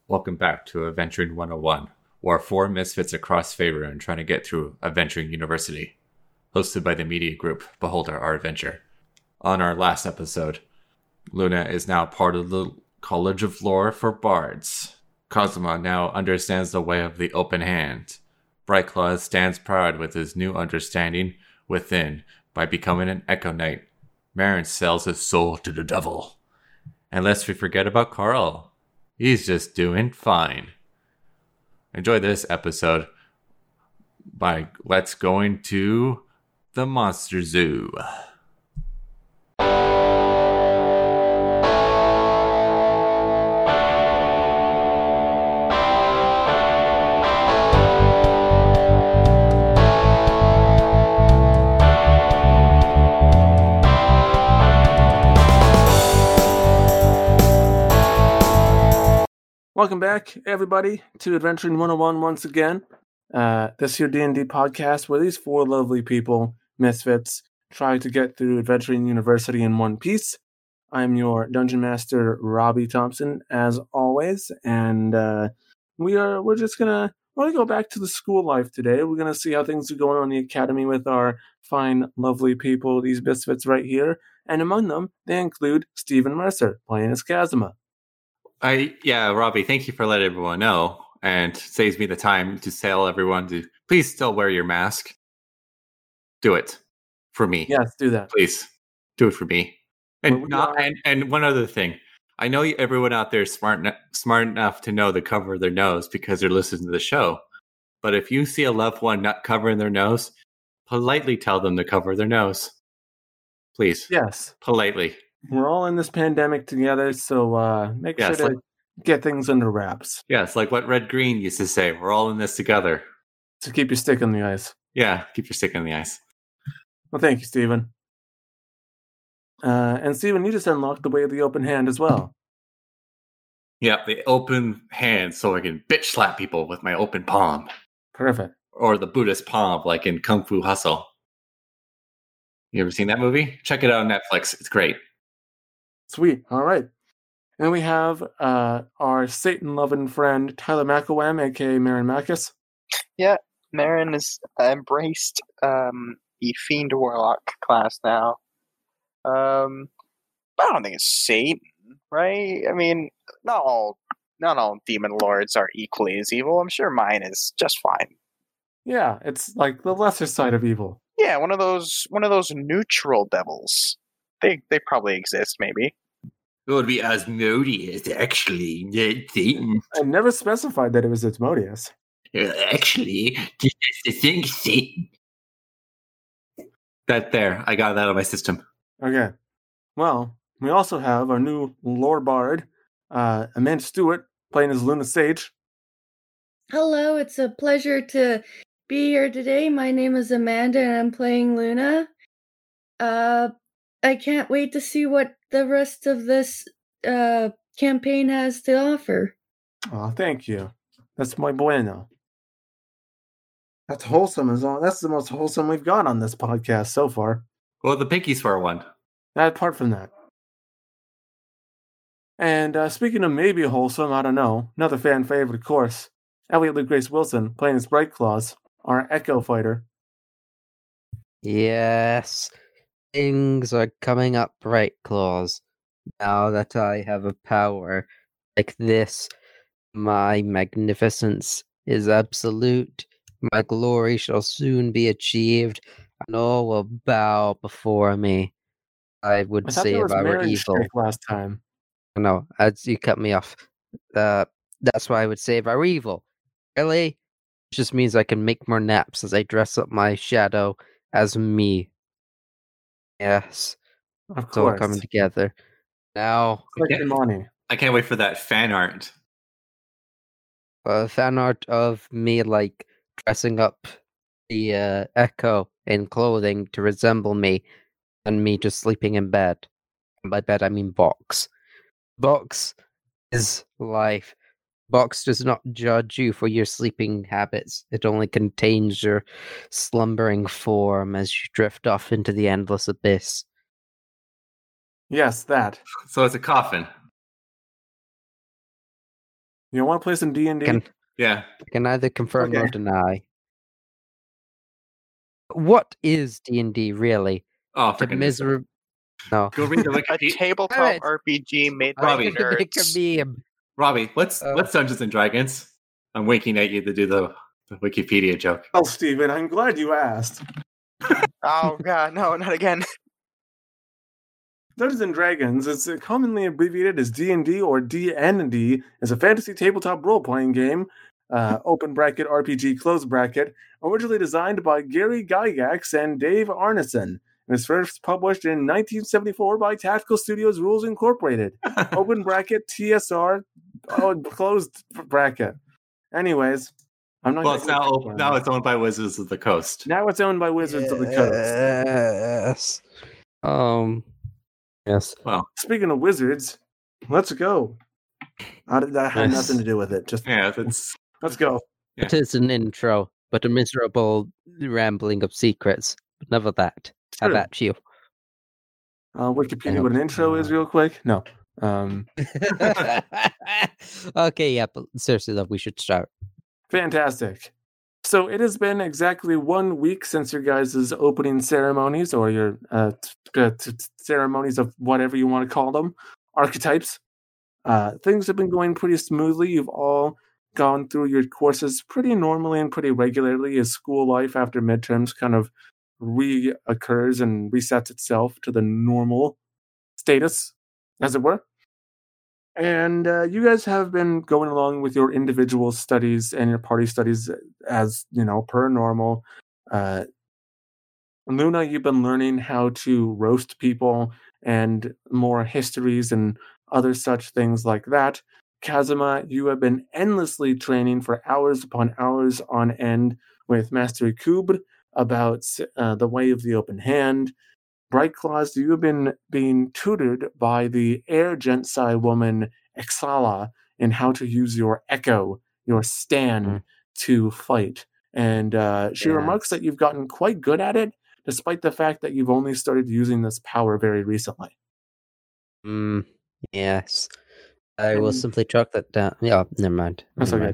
Welcome back to Adventuring 101, where four misfits across Faerun trying to get through Adventuring University. Hosted by the media group Beholder Our Adventure. On our last episode, Luna is now part of the College of Lore for Bards. Kazuma now understands the way of the open hand. Brightclaw stands proud with his new understanding within by becoming an Echo Knight. Marin sells his soul to the devil. And lest we forget about Carl. He's just doing fine. Enjoy this episode by Let's Going to the Monster Zoo. Welcome back, everybody, to Adventuring 101 once again. This here D&D podcast where these four lovely people, misfits, try to get through Adventuring University in one piece. I'm your Dungeon Master, Robbie Thompson, as always, and we're gonna go back to the school life today. We're gonna see how things are going on in the academy with our fine, lovely people, these misfits right here, and among them, they include Stephen Mercer, playing as Kazuma. Robbie, thank you for letting everyone know, and saves me the time to tell everyone to please still wear your mask. Do it for me. Yes, do that. Please do it for me. And and one other thing, I know everyone out there is smart enough to know the cover of their nose because they're listening to the show. But if you see a loved one not covering their nose, politely tell them to cover their nose. Please. Yes. Politely. We're all in this pandemic together, so make sure to get things under wraps. Yes, like what Red Green used to say, we're all in this together. So keep your stick on the ice. Yeah, keep your stick on the ice. Well, thank you, Stephen. And Stephen, you just unlocked the way of the open hand as well. Yeah, the open hand, so I can bitch slap people with my open palm. Perfect. Or the Buddhist palm, like in Kung Fu Hustle. You ever seen that movie? Check it out on Netflix. It's great. Sweet. All right. And we have our Satan-loving friend, Tyler McElwham, a.k.a. Marin Macus. Yeah, Marin has embraced the Fiend Warlock class now. But I don't think it's Satan, right? I mean, not all demon lords are equally as evil. I'm sure mine is just fine. Yeah, it's like the lesser side of evil. Yeah, one of those neutral devils. They probably exist, maybe. It would be Asmodeus, actually, not Satan. I never specified that it was Asmodeus. Actually, that's the thing, Satan. I got that out of my system. Okay. Well, we also have our new lore bard, Amanda Stewart, playing as Luna Sage. Hello, it's a pleasure to be here today. My name is Amanda, and I'm playing Luna. I can't wait to see what the rest of this campaign has to offer. Oh, thank you. That's muy bueno. That's wholesome as all. That's the most wholesome we've got on this podcast so far. Well, the Pinky Swear one. Apart from that. And speaking of maybe wholesome, I don't know. Another fan favorite, of course. Elliot Lee Grace Wilson playing as Brightclaw, our Echo fighter. Yes. Things are coming up, Brightclaw. Now that I have a power like this, my magnificence is absolute. My glory shall soon be achieved, and all will bow before me. I would say if I were evil. Last time. No, as you cut me off. That's why I would say if I were evil. Really? It just means I can make more naps as I dress up my shadow as me. Yes. Of It's all course. coming together. Now, Like your money. I can't wait for that fan art. Fan art of me like dressing up the Echo in clothing to resemble me, and me just sleeping in bed. And by bed I mean box. Box is life. Box does not judge you for your sleeping habits. It only contains your slumbering form as you drift off into the endless abyss. Yes, that. So it's a coffin. You want to play some D&D? Yeah. I can neither confirm nor Okay. deny. What is D&D really? Oh, for To goodness sake. miserable. No. Go read the A Wikipedia. tabletop Alright. RPG made by Robbie. To make a nerds. meme. Robbie, what's Oh. Dungeons and Dragons? I'm winking at you to do the Wikipedia joke. Oh, Steven, I'm glad you asked. Oh god, no, not again. Dungeons and Dragons is commonly abbreviated as D&D or DND, is a fantasy tabletop role-playing game, open bracket RPG close bracket, originally designed by Gary Gygax and Dave Arneson. It was first published in 1974 by Tactical Studios Rules Incorporated. Open bracket TSR, closed bracket. Anyways, I'm not. Well, it's now it's owned by Wizards of the Coast. Now it's owned by Wizards of the Coast. Yes. Yes. Well, Speaking of wizards, let's go. That had Yes. nothing to do with it. Just yeah, that's let's go. Yeah. It is an intro, but a miserable rambling of secrets. But never that. How True. about you? Wikipedia, what an intro is, real quick. No. Okay, yeah, but seriously, though, we should start. Fantastic. So it has been exactly 1 week since your guys' opening ceremonies, or your ceremonies of whatever you want to call them, archetypes. Things have been going pretty smoothly. You've all gone through your courses pretty normally and pretty regularly as school life after midterms kind of reoccurs and resets itself to the normal status, as it were. And you guys have been going along with your individual studies and your party studies as, per normal. Luna, you've been learning how to roast people and more histories and other such things like that. Kazuma, you have been endlessly training for hours upon hours on end with Master Ikub about the way of the open hand. Bright Claws, you have been being tutored by the Air Gensai woman Exala in how to use your echo, your stand, to fight. And she remarks that you've gotten quite good at it, despite the fact that you've only started using this power very recently. Yes. I will simply chalk that down. Yeah, never mind. That's okay.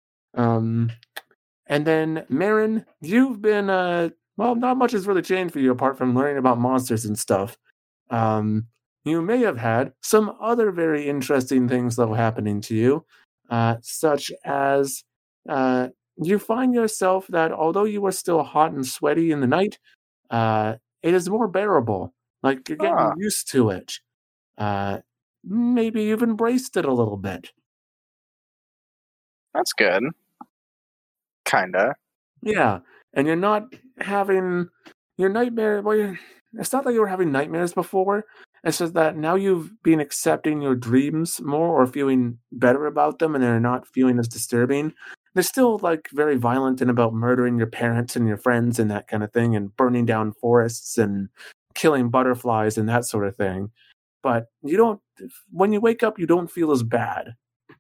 And then, Marin, you've been, not much has really changed for you apart from learning about monsters and stuff. You may have had some other very interesting things, though, happening to you, such as you find yourself that although you are still hot and sweaty in the night, it is more bearable. Like, you're getting used to it. Maybe you've embraced it a little bit. That's good. Kinda. Yeah, and you're not having your nightmare. Well, it's not that you were having nightmares before. It's just that now you've been accepting your dreams more or feeling better about them, and they're not feeling as disturbing. They're still very violent and about murdering your parents and your friends and that kind of thing, and burning down forests and killing butterflies and that sort of thing. But you don't. When you wake up, you don't feel as bad.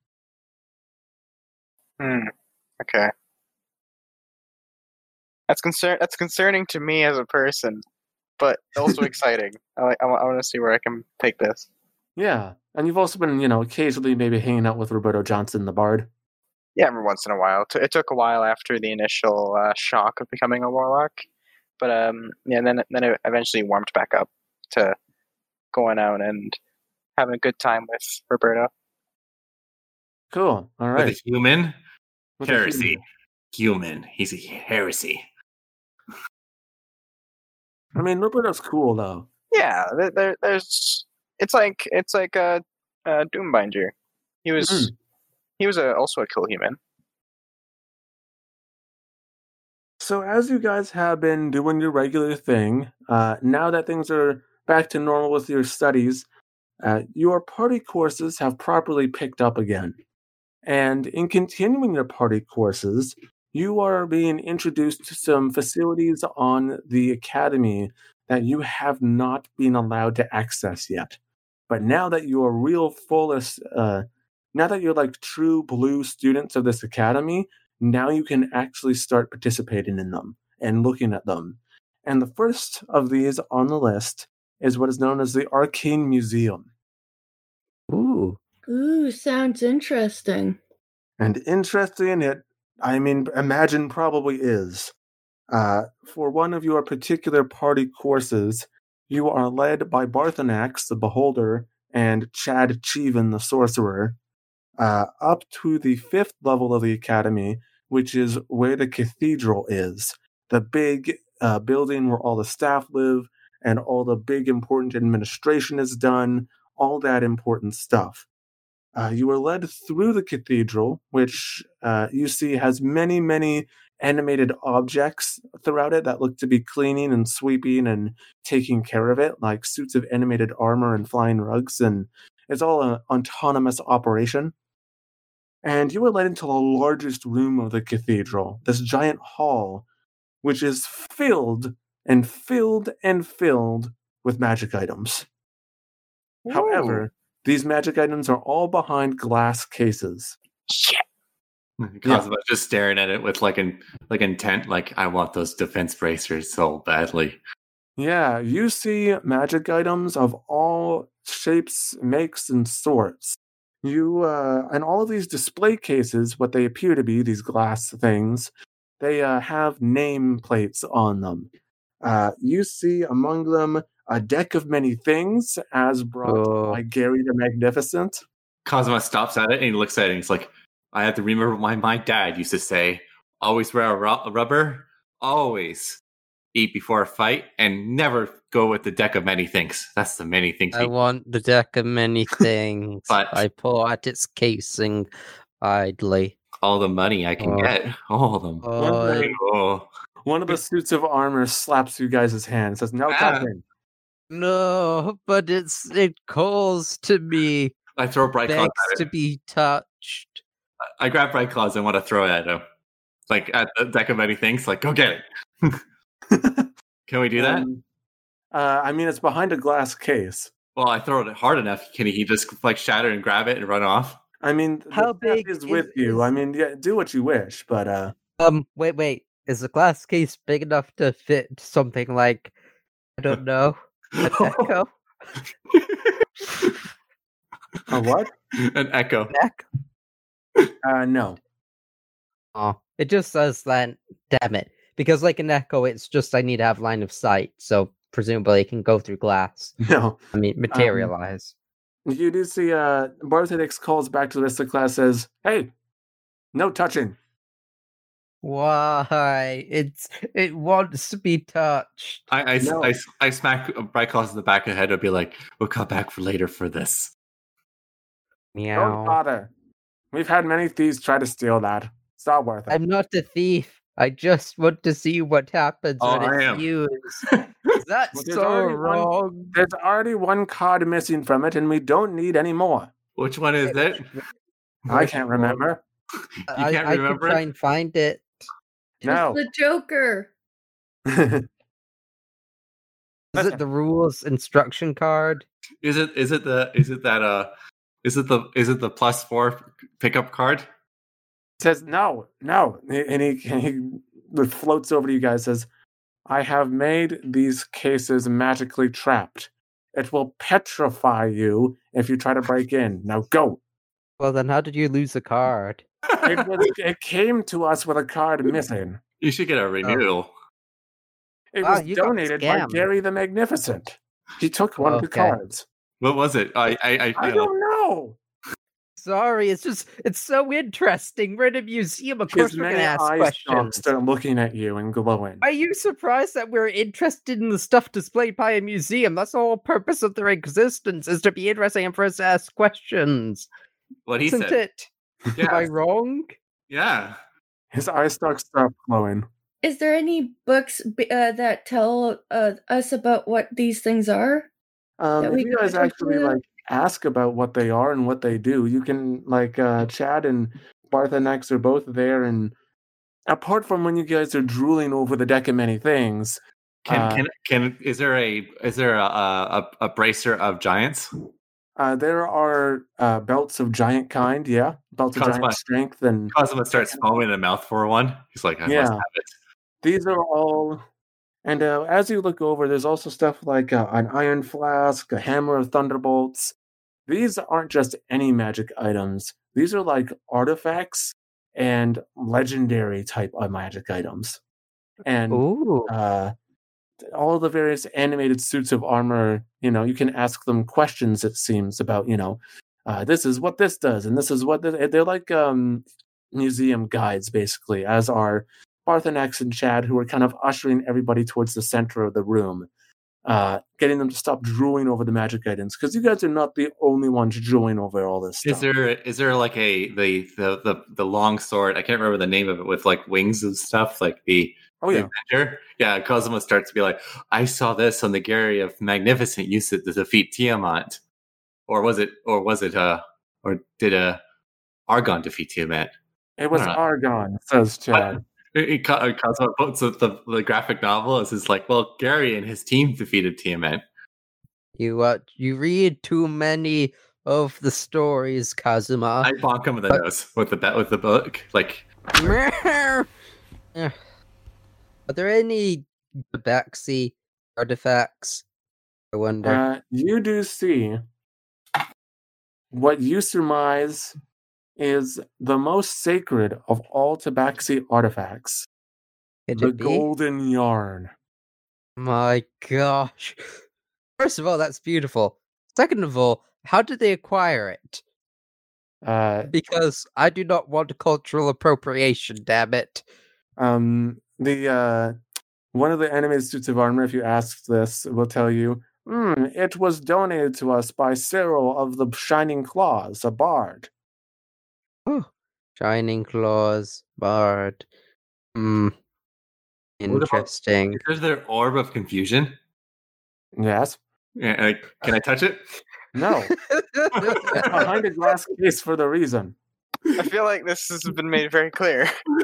Okay. That's concerning to me as a person, but also exciting. I want to see where I can take this. Yeah, and you've also been, occasionally maybe hanging out with Roberto Johnson, the bard. Yeah, every once in a while. It took a while after the initial shock of becoming a warlock, but then it eventually warmed back up to going out and having a good time with Roberto. Cool. All right. With a human? With a Heresy. Human. He's a heresy. I mean, Roberto's cool though. Yeah, there's it's like Doombinder. He was also a cool human. So as you guys have been doing your regular thing, now that things are back to normal with your studies, your party courses have properly picked up again. And in continuing your party courses, you are being introduced to some facilities on the academy that you have not been allowed to access yet. But now that you are now that you're true blue students of this academy, now you can actually start participating in them and looking at them. And the first of these on the list is what is known as the Arcane Museum. Ooh. Ooh, sounds interesting. And interesting, imagine probably is. For one of your particular party courses, you are led by Barthanax, the Beholder, and Chad Cheevan, the Sorcerer, up to the 5th level of the Academy, which is where the cathedral is. The big building where all the staff live and all the big important administration is done, all that important stuff. You are led through the cathedral, which you see has many, many animated objects throughout it that look to be cleaning and sweeping and taking care of it, like suits of animated armor and flying rugs, and it's all an autonomous operation. And you are led into the largest room of the cathedral, this giant hall, which is filled and filled and filled with magic items. Ooh. However, these magic items are all behind glass cases. Kazuma's just staring at it with like intent, like I want those defense bracers so badly. Yeah, you see magic items of all shapes, makes, and sorts. You and all of these display cases, what they appear to be, these glass things, they have name plates on them. You see among them a deck of many things, as brought by Gary the Magnificent. Kazuma stops at it and he looks at it and he's like, I have to remember what my dad used to say. Always wear a rubber, always eat before a fight, and never go with the deck of many things. That's the many things. I want the deck of many things. But I pull out its casing idly. All the money I can get. All of them. One of the suits of armor slaps you guys' hand and says, no touching. No, but it calls to me. I throw Bright Claws Begs to be touched. I grab Bright Claws and want to throw it at him. Like at the deck of many things. Like, go get it. Can we do that? It's behind a glass case. Well, I throw it hard enough. Can he just like shatter and grab it and run off? How big is with you? Do what you wish, but wait. Is the glass case big enough to fit something like, I don't know, an echo? A what? An echo. No. Oh, it just says that. Damn it. Because like an echo, it's just I need to have line of sight, so presumably it can go through glass. No. Materialize. You do see Barthanax calls back to the rest of the class, says, hey, no touching. Why? It wants to be touched. I smack Bright Claws in the back of the head and be like, we'll come back for later for this. Meow. Don't bother. We've had many thieves try to steal that. It's not worth it. I'm not a thief. I just want to see what happens when it's used. That's so wrong. There's already one card missing from it, and we don't need any more. Which one is it? I can't remember. I can try and find it. No. It's the Joker. Is it the rules instruction card? Is it the +4 pickup card? Says no, and he floats over to you guys. Says, I have made these cases magically trapped. It will petrify you if you try to break in. Now go. Well, then how did you lose a card? It came to us with a card missing. You should get a renewal. It was donated by Gary the Magnificent. He took one of the cards. What was it? I don't know. Sorry, it's so interesting. We're in a museum, of course we're going to ask questions. Start looking at you and glowing. Are you surprised that we're interested in the stuff displayed by a museum? That's the whole purpose of their existence, is to be interesting and for us to ask questions. What he Isn't said. It? Yeah. Am I wrong? Yeah. His eye stalks stop glowing. Is there any books that tell us about what these things are? If you guys actually ask about what they are and what they do, you can Chad and Barthanax are both there, and apart from when you guys are drooling over the deck of many things, is there a bracer of giants? There are belts of giant kind, belts of giant strength, and Kazuma starts foaming in the mouth for one. He's like, I must have it. These are all. And as you look over, there's also stuff like an iron flask, a hammer of thunderbolts. these aren't just any magic items. These are like artifacts and legendary type of magic items. And Ooh. all the various animated suits of armor, you can ask them questions, it seems, about, this is what this does, and this is what they're like museum guides, basically, as are Parthenax and Chad, who are kind of ushering everybody towards the center of the room, getting them to stop drooling over the magic items, because you guys are not the only ones drooling over all this stuff. Is there like the long sword? I can't remember the name of it, with like wings and stuff, like the Avenger? Yeah, Cosmo starts to be like, I saw this on the Gary of Magnificent use it to defeat Tiamat. Or did Argon defeat Tiamat? It was Argon, says Chad. Cosmo quotes the graphic novel as is like, well, Gary and his team defeated Tiamat. You read too many of the stories, Kazuma. I bonk him in the nose with the book. Like, are there any Tabaxi artifacts? I wonder. You do see what you surmise is the most sacred of all Tabaxi artifacts. The golden yarn. My gosh. First of all, that's beautiful. Second of all, how did they acquire it? Because I do not want cultural appropriation, damn it. One of the animated suits of armor, if you ask this, will tell you, it was donated to us by Cyril of the Shining Claws, a bard. Oh, Shining Claws, bard. Interesting. Is there Orb of Confusion? Yes. Yeah, can I touch it? No. It's behind a glass case for the reason. I feel like this has been made very clear.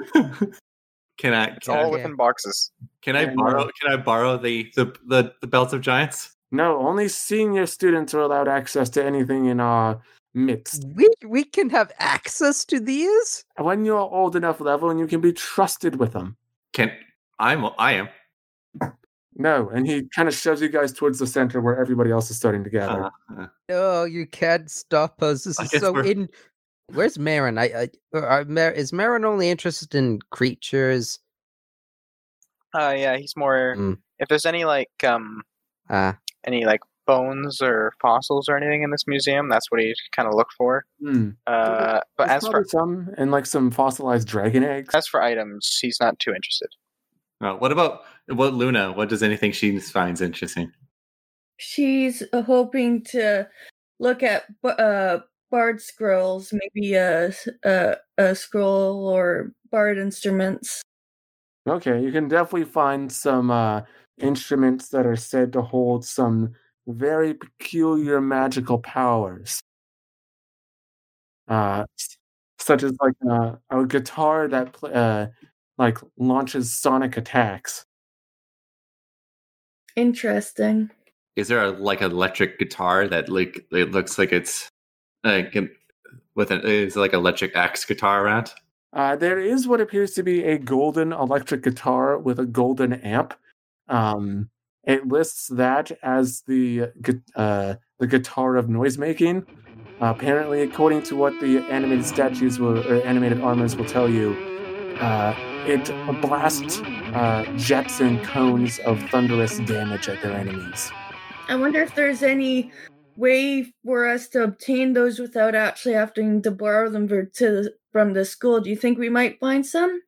It's all within boxes. Can I borrow the Belt of Giants? No, only senior students are allowed access to anything in our midst. We can have access to these? When you're old enough level and you can be trusted with them. I am. No, and he kind of shoves you guys towards the center where everybody else is starting to gather. No, you can't stop us. This is so in. Where's Marin? Is Marin only interested in creatures? Yeah, he's more. If there's any any bones or fossils or anything in this museum, that's what he kind of look for. But as for some and some fossilized dragon eggs. As for items, he's not too interested. What Luna? What does anything she finds interesting? She's hoping to look at bard scrolls, maybe a scroll or bard instruments. Okay, you can definitely find some instruments that are said to hold some very peculiar magical powers. Such as a guitar that launches sonic attacks. Interesting. Is there an electric guitar that it looks like it's is electric axe guitar around? There is what appears to be a golden electric guitar with a golden amp. It lists that as the guitar of noise making. Apparently, according to what the animated statues or animated armors will tell you, it blasts jets and cones of thunderous damage at their enemies. I wonder if there's any way for us to obtain those without actually having to borrow them from the school. Do you think we might find some?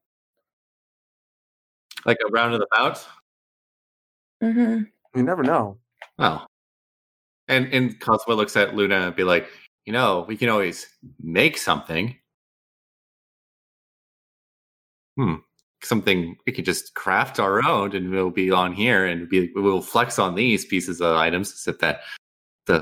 Like a roundabout? Mm-hmm. You never know. Oh. And Cosmo looks at Luna and be like, we can always make something. Something we can just craft our own, and we'll be on here, and we'll flex on these pieces of items, except that the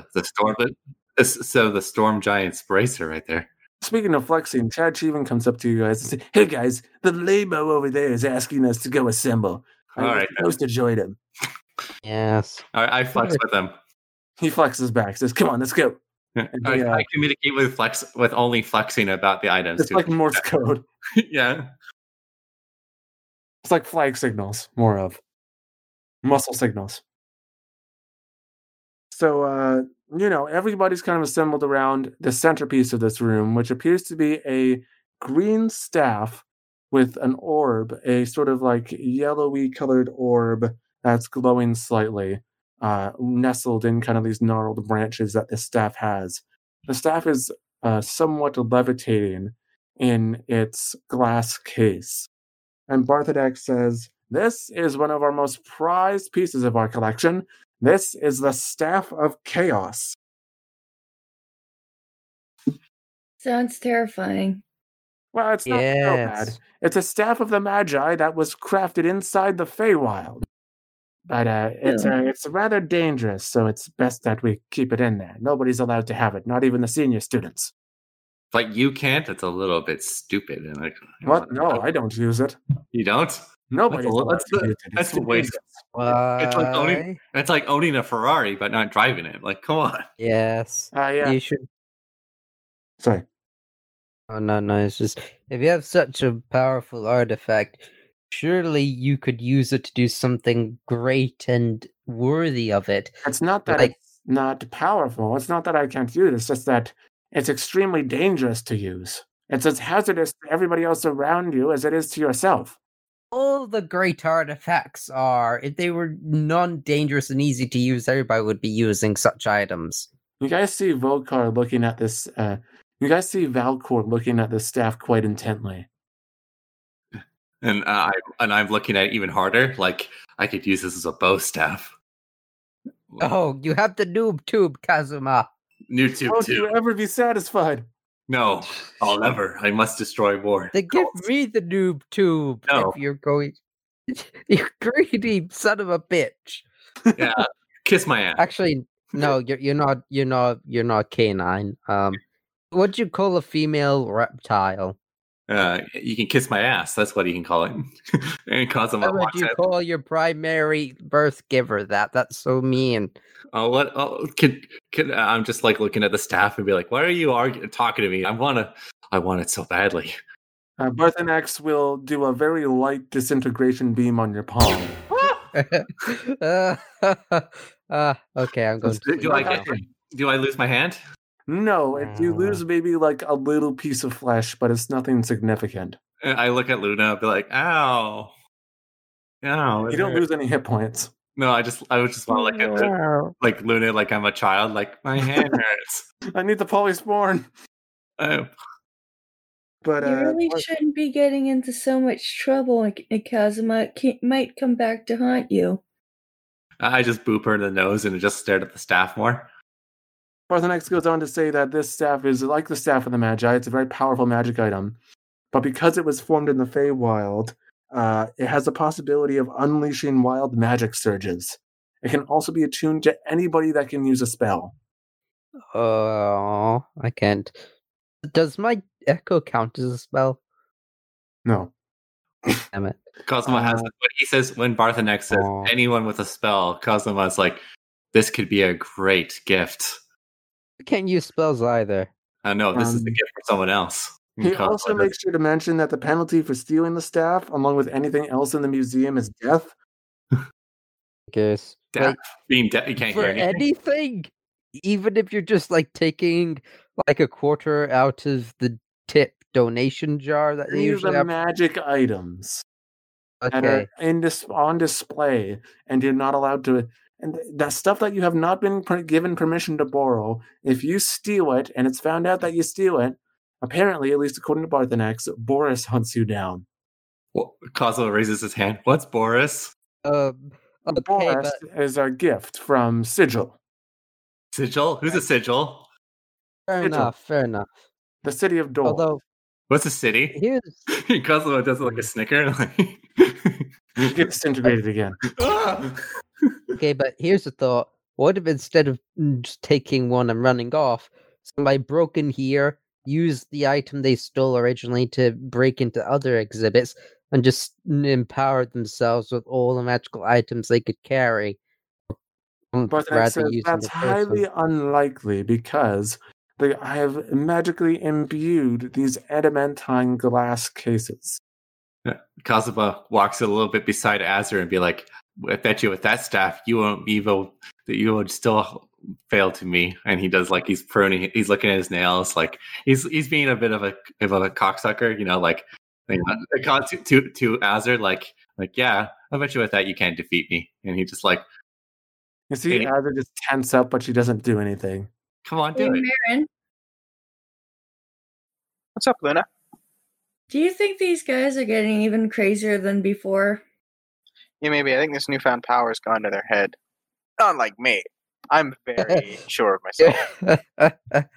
storm giant's bracer right there. Speaking of flexing, Chad Cheevan comes up to you guys and says, "Hey guys, the labo over there is asking us to go assemble. I'm supposed to join him." Yes. I flex with him. He flexes back, says, "Come on, let's go." I communicate with only flexing about the items. It's like Morse code. Yeah. It's like flag signals, more of muscle signals. So everybody's kind of assembled around the centerpiece of this room, which appears to be a green staff with an orb, a sort of like yellowy colored orb that's glowing slightly, nestled in kind of these gnarled branches that the staff has. The staff is somewhat levitating in its glass case. And Barthodex says, "This is one of our most prized pieces of our collection. This is the Staff of Chaos." Sounds terrifying. Well, it's not so bad. Yes. It's a Staff of the Magi that was crafted inside the Feywild. But it's rather dangerous, so it's best that we keep it in there. Nobody's allowed to have it, not even the senior students. Like you can't. It's a little bit stupid. And like, What? No, I don't use it. You don't? Nobody's allowed to use it. That's It's a waste. Why? It's like owning a Ferrari but not driving it. Like, come on. Yes. Yeah. You should. Sorry. Oh, no. It's just if you have such a powerful artifact, surely you could use it to do something great and worthy of it. It's not that Like- it's not powerful. It's not that I can't use it. It's just that it's extremely dangerous to use. It's as hazardous to everybody else around you as it is to yourself. All the great artifacts are. If they were non-dangerous and easy to use, everybody would be using such items. You guys see Volkar looking at this. You guys see Valcor looking at this staff quite intently. And I'm looking at it even harder. Like I could use this as a bow staff. Oh, you have the noob tube, Kazuma. New tube Won't too. you ever be satisfied? No, I'll never. I must destroy more. Then give me the noob tube No. if you're going. You greedy son of a bitch. Yeah, kiss my ass. Actually, no, you're not canine. What'd you call a female reptile? You can kiss my ass. That's what you can call it. And cause them How a would you call your primary birth giver that? That's so mean. Oh, what? Oh, I'm just like looking at the staff and be like, "Why are you talking to me? I want it so badly." Barthonex will do a very light disintegration beam on your palm. Okay, I'm going to. Do I lose my hand? No, you lose maybe like a little piece of flesh, but it's nothing significant. And I look at Luna and be like, "Ow, ow." You don't lose any hit points. No, I would just want to look at like Luna like I'm a child. Like my hand hurts. I need the polyspawn. Oh, But You really shouldn't be getting into so much trouble, Kazuma. It might come back to haunt you. I just boop her in the nose and just stared at the staff more. Barthonex goes on to say that this staff is like the Staff of the Magi. It's a very powerful magic item. But because it was formed in the Feywild, it has the possibility of unleashing wild magic surges. It can also be attuned to anybody that can use a spell. Oh, I can't. Does my echo count as a spell? No. Damn it. Cosmo has when he says when Barthonex says anyone with a spell, Cosmo's like, this could be a great gift. I can't use spells either. No, this is a gift for someone else. He also makes sure to mention that the penalty for stealing the staff, along with anything else in the museum, is death. I guess. Death. Being deaf, you can't For hear anything. anything, even if you're just like taking like a quarter out of the tip donation jar that they These usually are have. magic items that Okay. are on display, and you're not allowed to. And that stuff that you have not been given permission to borrow, if you steal it and it's found out that you steal it, apparently, at least according to Barthonex, Boris hunts you down. Well, Cosmo raises his hand. What's Boris? Okay, Boris but is a gift from Sigil, Sigil? Who's a sigil? fair Sigil. enough. Fair enough. the city of Dole. Although What's a city? here's Cosmo does it like a snicker. Get disintegrated again. okay, but here's a thought. What if instead of just taking one and running off, somebody broke in here, used the item they stole originally to break into other exhibits, and just empowered themselves with all the magical items they could carry? Barthonex says that's highly unlikely because I have magically imbued these adamantine glass cases. Cosmo walks a little bit beside Azur and be like, I bet you with that staff, you won't be able, that you would still fail to me, and he does like he's pruning, he's looking at his nails, like he's being a bit of a cocksucker, to Azur, like yeah, I bet you with that you can't defeat me, and he just like, You see, Hey. Azur just tense up, but she doesn't do anything. come on, Hey, do it. Marin, What's up, Luna? do you think these guys are getting even crazier than before? Yeah, maybe. I think this newfound power has gone to their head. Unlike me. I'm very sure of myself.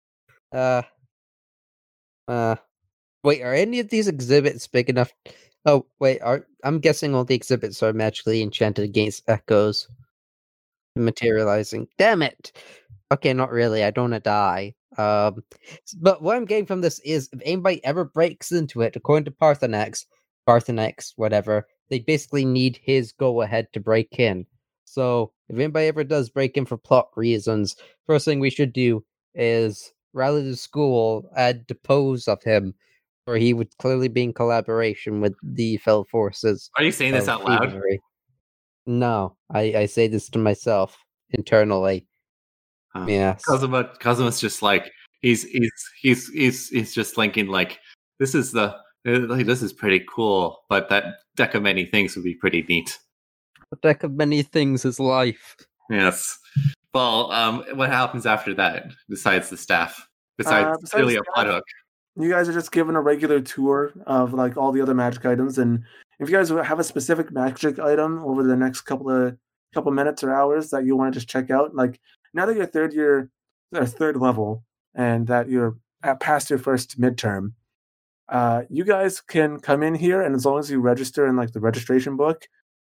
Wait, are any of these exhibits big enough? Oh, wait, I'm guessing all the exhibits are magically enchanted against echoes materializing. Damn it! Okay, not really. I don't want to die. But what I'm getting from this is if anybody ever breaks into it, according to Parthenax, whatever, they basically need his go-ahead to break in. So if anybody ever does break in for plot reasons, first thing we should do is rally the school and depose of him, or he would clearly be in collaboration with the fell forces. Are you saying this out loud? Thievery. No, I say this to myself internally. Yes. Kazuma's just like he's just thinking like this is pretty cool, but that deck of many things would be pretty neat. A deck of many things is life. Yes. Well, what happens after that? Besides the staff, besides besides really a staff, plot hook. You guys are just given a regular tour of like all the other magic items, and if you guys have a specific magic item over the next couple minutes or hours that you want to just check out, like now that you're third level, and that you're past your first midterm, you guys can come in here, and as long as you register in like the registration book,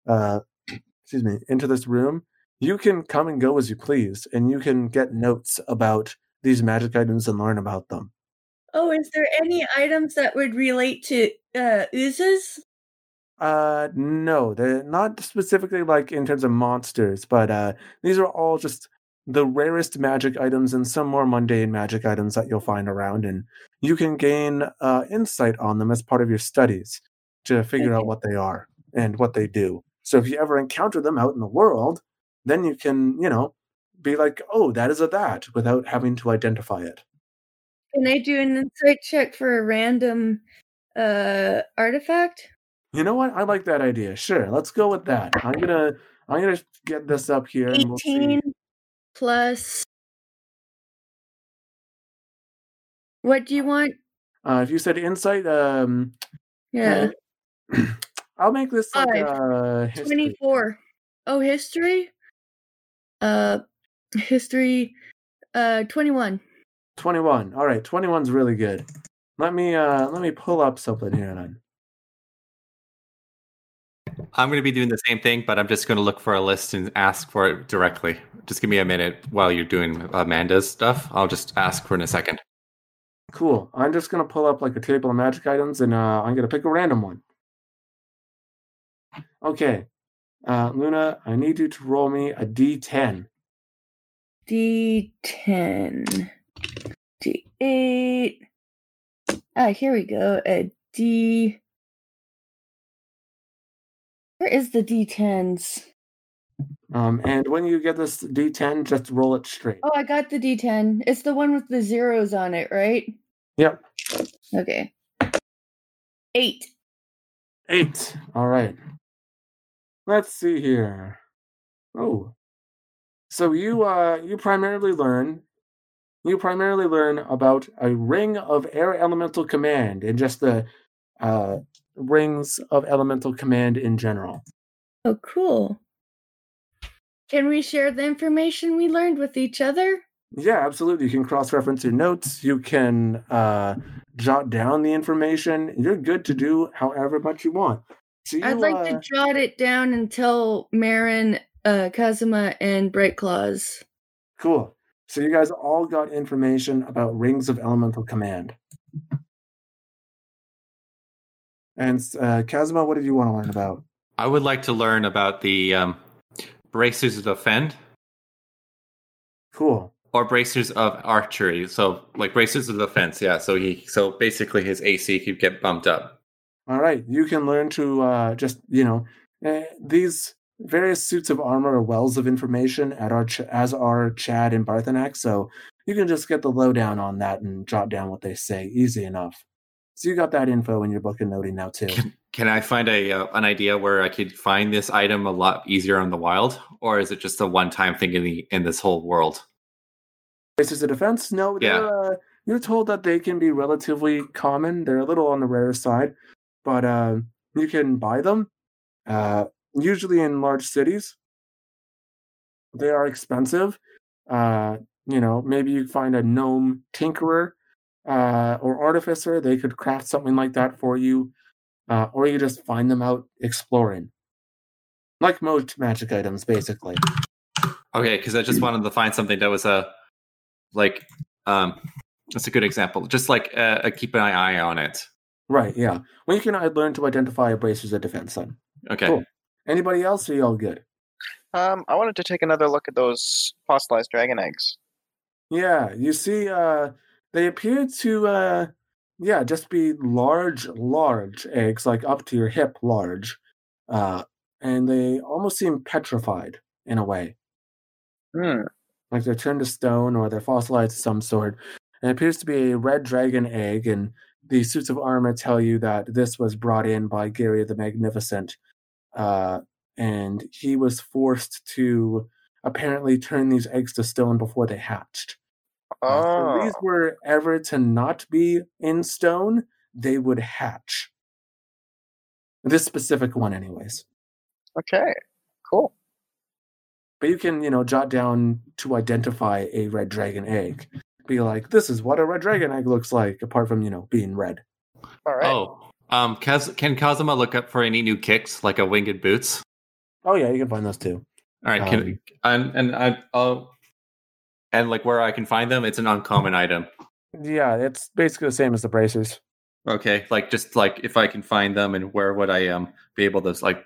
into this room, you can come and go as you please, and you can get notes about these magic items and learn about them. Oh, is there any items that would relate to oozes? No, they're not specifically like in terms of monsters, but these are all just the rarest magic items and some more mundane magic items that you'll find around, and you can gain insight on them as part of your studies to figure out what they are and what they do. So if you ever encounter them out in the world, then you can, be like, oh, that is a that, without having to identify it. Can I do an insight check for a random artifact? You know what? I like that idea. Sure, let's go with that. I'm gonna get this up here. 18 and we'll see. plus. What do you want? If you said insight, Yeah. I'll make this like 5. history. 24. Oh, history? History 21. 21. All right, 21's really good. Let me pull up something here then. I'm going to be doing the same thing, but I'm just going to look for a list and ask for it directly. Just give me a minute while you're doing Amanda's stuff. I'll just ask for it in a second. Cool. I'm just gonna pull up like a table of magic items, and I'm gonna pick a random one. Okay, Luna, I need you to roll me a D10. D10. D8. Here we go. A D. Where is the D10s? And when you get this D10, just roll it straight. Oh, I got the D10. It's the one with the zeros on it, right? Yep. Okay. 8. 8. All right. Let's see here. Oh. So you primarily learn about a ring of air elemental command and just the rings of elemental command in general. Oh, cool. Can we share the information we learned with each other? Yeah, absolutely. You can cross-reference your notes. You can jot down the information. You're good to do however much you want. So I'd like to jot it down and tell Marin, Kazuma, and Bright Claws. Cool. So you guys all got information about rings of elemental command. And Kazuma, what did you want to learn about? I would like to learn about the bracers of defend. Cool. Or bracers of archery. So like bracers of defense, yeah. So basically his AC could get bumped up. All right. You can learn to these various suits of armor are wells of information as are Chad and Barthanak, so you can just get the lowdown on that and jot down what they say easy enough. So you got that info in your book and noting now too. Can I find an idea where I could find this item a lot easier in the wild, or is it just a one-time thing in this whole world? Places of defense? No, Yeah. you're told that they can be relatively common. They're a little on the rare side, but you can buy them. Usually in large cities. They are expensive. Maybe you find a gnome tinkerer or artificer. They could craft something like that for you. Or you just find them out exploring. Like most magic items, basically. Okay, because I just wanted to find something that was that's a good example. Just like keep an eye on it. Right, yeah. Well, you can learn to identify bracers of defense then. Okay. Cool. Anybody else, or are you all good? I wanted to take another look at those fossilized dragon eggs. Yeah, you see, they appear to, just be large eggs, like up to your hip large. And they almost seem petrified in a way. Like they're turned to stone or they're fossilized of some sort. And it appears to be a red dragon egg, and the suits of armor tell you that this was brought in by Gary the Magnificent. And he was forced to apparently turn these eggs to stone before they hatched. So if these were ever to not be in stone, they would hatch. This specific one, anyways. Okay, cool. But you can, jot down to identify a red dragon egg. Be like, this is what a red dragon egg looks like, apart from, being red. All right. Oh, can Kazuma look up for any new kicks, like a winged boots? Oh yeah, you can find those too. All right, and like where I can find them, it's an uncommon item. Yeah, it's basically the same as the bracers. Okay, just if I can find them, and where would I be able to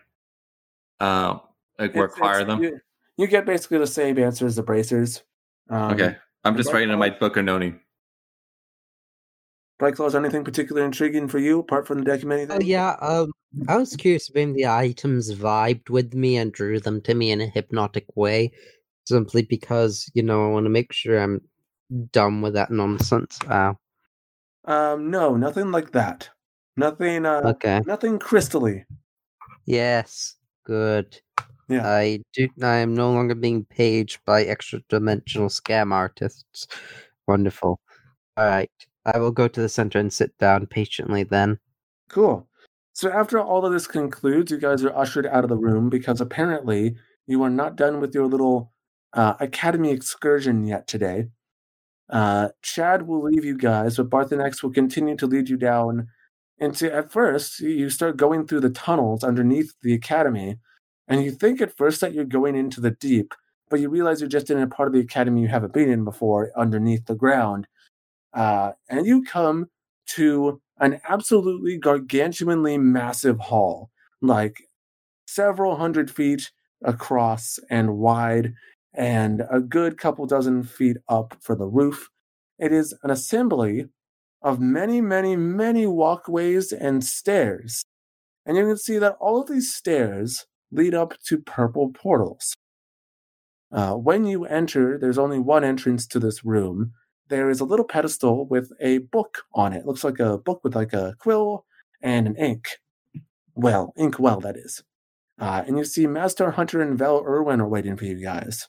acquire them? You get basically the same answer as the bracers. Okay, I'm just writing in my book of noting. Brightclaw, is anything particularly intriguing for you apart from the documenting thing? Oh yeah, I was curious when the items vibed with me and drew them to me in a hypnotic way, simply because I want to make sure I'm done with that nonsense. No, nothing like that. Nothing. Okay. Nothing crystally. Yes, good. Yeah. I am no longer being paged by extra-dimensional scam artists. Wonderful. All right. I will go to the center and sit down patiently then. Cool. So after all of this concludes, you guys are ushered out of the room because apparently you are not done with your little academy excursion yet today. Chad will leave you guys, but Barthanex will continue to lead you down into, at first, you start going through the tunnels underneath the academy, and you think at first that you're going into the deep, but you realize you're just in a part of the academy you haven't been in before, underneath the ground. And you come to an absolutely gargantuanly massive hall, like several hundred feet across and wide, and a good couple dozen feet up for the roof. It is an assembly of many, many, many walkways and stairs. And you can see that all of these stairs lead up to purple portals. When you enter, there's only one entrance to this room. There is a little pedestal with a book on it. It looks like a book with like a quill and an ink well, that is. And you see Maztar Hunter and Vel Irwin are waiting for you guys.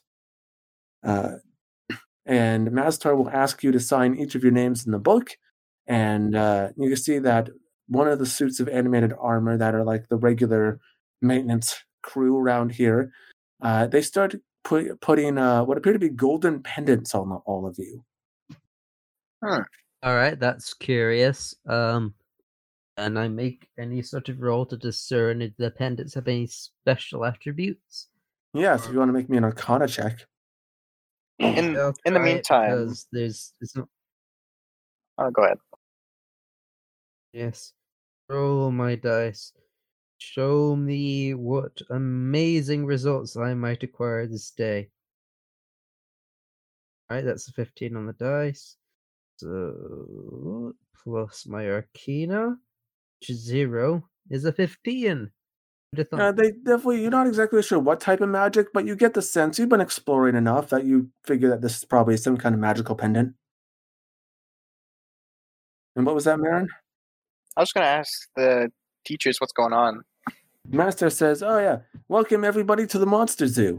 And Maztar will ask you to sign each of your names in the book. And you can see that one of the suits of animated armor that are like the regular maintenance crew around here, they start putting what appear to be golden pendants on all of you. All right, that's curious. And I make any sort of roll to discern if the pendants have any special attributes. Yeah, so if you want to make me an Arcana check. In the meantime, there's no... go ahead. Yes. Roll my dice. Show me what amazing results I might acquire this day. Alright, that's a 15 on the dice. So, plus my Arcana, which is 0, is a 15. They definitely, you're not exactly sure what type of magic, but you get the sense. You've been exploring enough that you figure that this is probably some kind of magical pendant. And what was that, Marin? I was going to ask the teachers what's going on. Master says, "Oh yeah, welcome everybody to the Monster Zoo."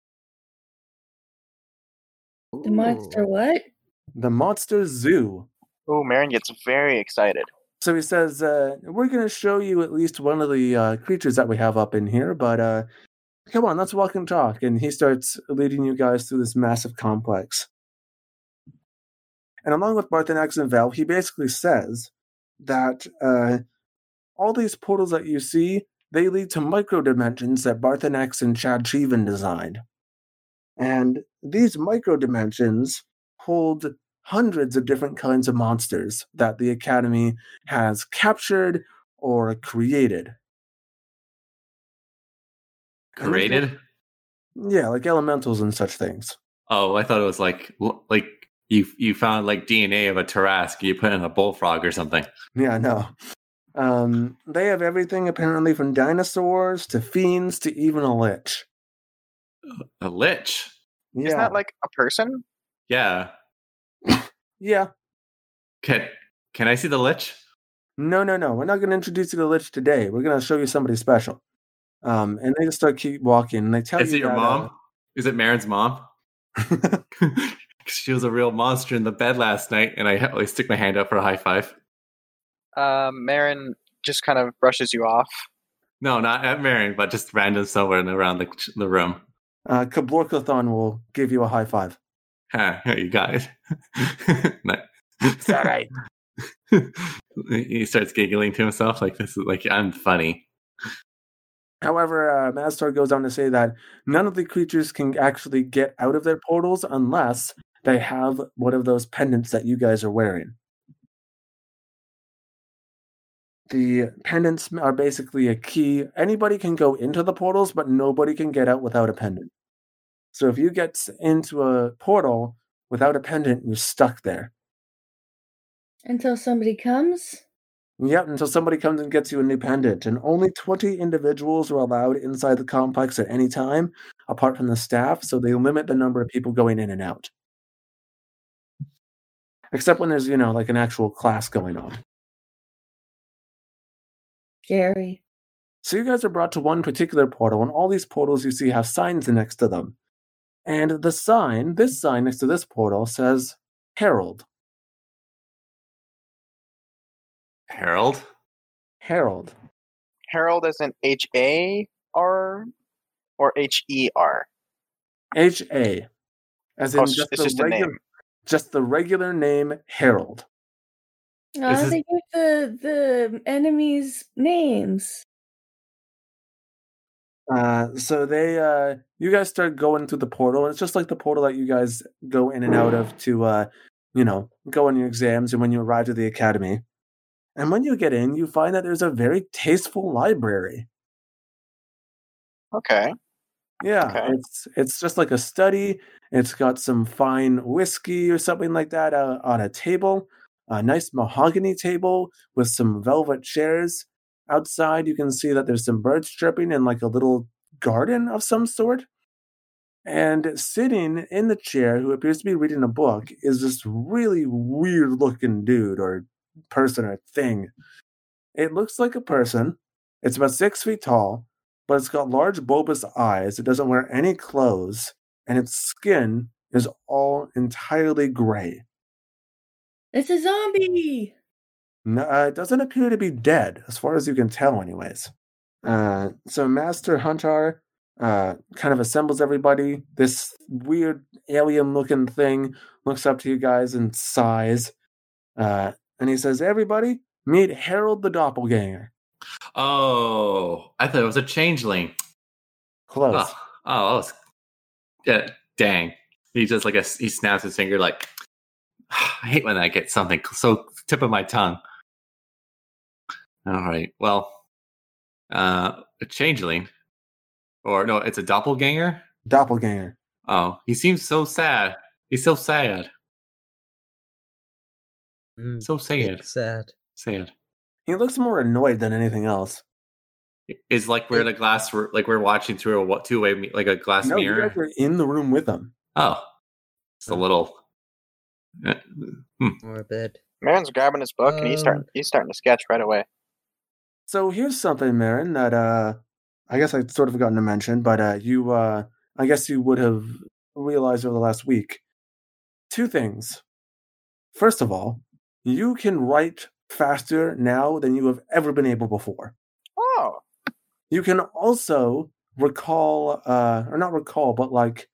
The monster what? The Monster Zoo. Oh, Marin gets very excited. So he says, "We're going to show you at least one of the creatures that we have up in here, but come on, let's walk and talk." And he starts leading you guys through this massive complex. And along with Barthanex and Val, he basically says that all these portals that you see, they lead to micro-dimensions that Barthanex and Chad Cheevan designed. And these micro-dimensions hold hundreds of different kinds of monsters that the Academy has captured or created. Created? Yeah, like elementals and such things. Oh, I thought it was like you found like DNA of a Tarrasque, you put in a bullfrog or something. Yeah, no. They have everything apparently from dinosaurs to fiends to even a lich. A lich? Yeah. Isn't that like a person? Yeah. Yeah. Can I see the lich? No. We're not going to introduce you to the lich today. We're going to show you somebody special. And they just keep walking, and they tell Is you it your that, mom? Is it Marin's mom? She was a real monster in the bed last night, and I always stick my hand up for a high five. Marin just kind of brushes you off. No, not at Marin, but just random somewhere around the room. Kablorkathon will give you a high five. You got it. It's all right. He starts giggling to himself like this is like I'm funny. However, Mastar goes on to say that none of the creatures can actually get out of their portals unless they have one of those pendants that you guys are wearing. The pendants are basically a key. Anybody can go into the portals, but nobody can get out without a pendant. So if you get into a portal without a pendant, you're stuck there. Until somebody comes? Yep, until somebody comes and gets you a new pendant. And only 20 individuals are allowed inside the complex at any time, apart from the staff, so they limit the number of people going in and out. Except when there's, like an actual class going on. Scary. So you guys are brought to one particular portal, and all these portals you see have signs next to them. And this sign next to this portal says Herald. Harold? Herald. Harold as in H-A-R or H-E-R? H-A. As in It's just a name. Just the regular name Herald. Oh, they give the enemies names. So they, you guys start going through the portal, and it's just like the portal that you guys go in and out of to, go on your exams and when you arrive at the academy. And when you get in, you find that there's a very tasteful library. Okay. Yeah, Okay. it's just like a study. It's got some fine whiskey or something like that on a table, a nice mahogany table with some velvet chairs. Outside, you can see that there's some birds chirping in like a little garden of some sort. And sitting in the chair, who appears to be reading a book, is this really weird-looking dude or person or thing. It looks like a person. It's about 6 feet tall, but it's got large bulbous eyes. It doesn't wear any clothes, and its skin is all entirely gray. It's a zombie! No, it doesn't appear to be dead, as far as you can tell, anyways. So Master Hunter kind of assembles everybody. This weird alien-looking thing looks up to you guys and sighs. And he says, "Everybody, meet Harold the Doppelganger." Oh, I thought it was a changeling. Close. Yeah, dang. He just he snaps his finger like, I hate when I get something so tip of my tongue. All right, well, a changeling, or no, it's a doppelganger. Doppelganger. Oh, he seems so sad. He's so sad. So sad. Sad. Sad. He looks more annoyed than anything else. is like we're in a glass, like we're watching through a two-way, like a glass No, you mirror. guys are in the room with them. Oh, it's a little. Morbid. Marin's grabbing his book and he's starting to sketch right away. So here's something, Marin, that I guess I sort of forgotten to mention, but I guess you would have realized over the last week. 2 things. First of all, you can write faster now than you have ever been able before. Oh. You can also recall, or not recall, but like,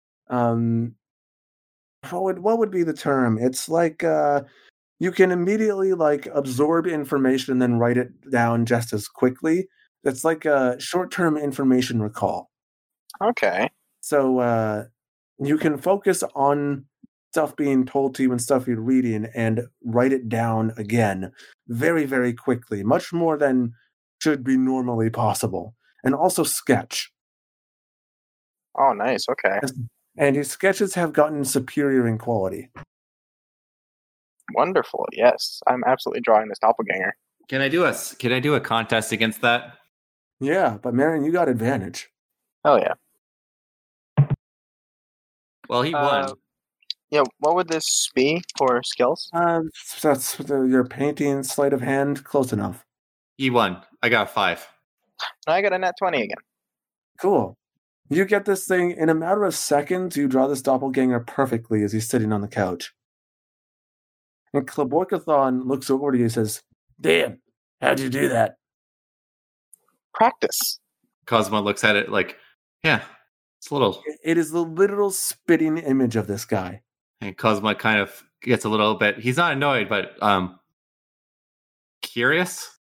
what would be the term? It's like you can immediately like absorb information and then write it down just as quickly. It's like a short-term information recall. Okay. So you can focus on stuff being told to you and stuff you're reading and write it down again very, very quickly, much more than should be normally possible. And also sketch. Oh, nice. Okay. And your sketches have gotten superior in quality. Wonderful. Yes, I'm absolutely drawing this doppelganger. Can I do a contest against that? Yeah, but Marion, you got advantage. Oh yeah. Well, he won. Yeah. What would this be for skills? That's your painting, sleight of hand, close enough. He won. I got 5. And I got a nat 20 again. Cool. You get this thing in a matter of seconds. You draw this doppelganger perfectly as he's sitting on the couch. And Klaborkathon looks over to you and says, "Damn, how'd you do that?" Practice. Cosmo looks at it like, yeah, it's a little. It is the literal spitting image of this guy. And Cosmo kind of gets a little bit. He's not annoyed, but curious.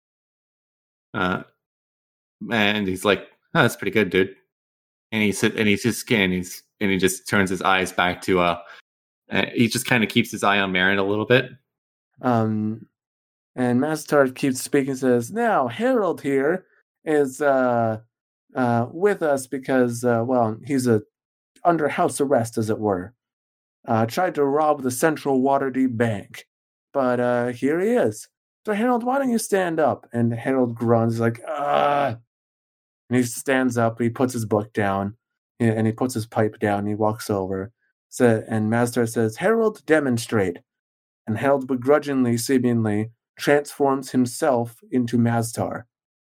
And he's like, "Oh, that's pretty good, dude." And he just turns his eyes back to he just kind of keeps his eye on Marin a little bit. And Mazatard keeps speaking, says, "Now, Harold here is with us because, he's under house arrest, as it were. Tried to rob the Central Waterdeep Bank. But here he is. So, Harold, why don't you stand up?" And Harold grunts, like, "Ah." And he stands up, he puts his book down, and he puts his pipe down, and he walks over. And Mazatard says, "Harold, demonstrate." And Harold begrudgingly, seemingly, transforms himself into Maztar.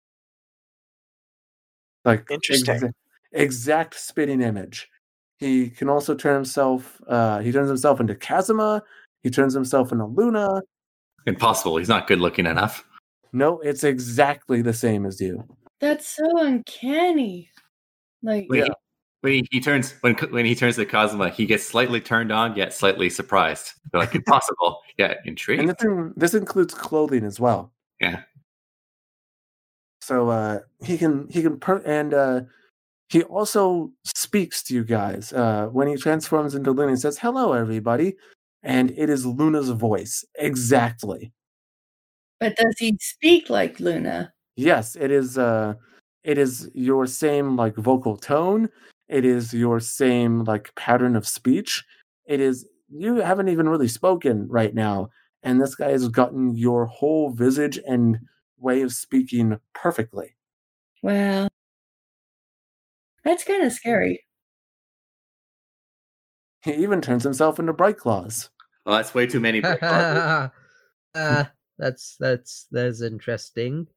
Like, interesting. Exact spitting image. He can also turn himself, he turns himself into Kazuma, he turns himself into Luna. Impossible, he's not good looking enough. No, it's exactly the same as you. That's so uncanny. Like, When he turns to Kazuma, he gets slightly turned on, yet slightly surprised. They're like, impossible, yet intrigued. And this includes clothing as well. Yeah. So he also speaks to you guys when he transforms into Luna. He says, "Hello, everybody," and it is Luna's voice exactly. but does he speak like Luna? Yes, it is. It is your same like vocal tone. It is your same like pattern of speech. It is. You haven't even really spoken right now, and this guy has gotten your whole visage and way of speaking perfectly. Wow. That's kind of scary. He even turns himself into Bright Claws. Well, that's way too many. That's interesting.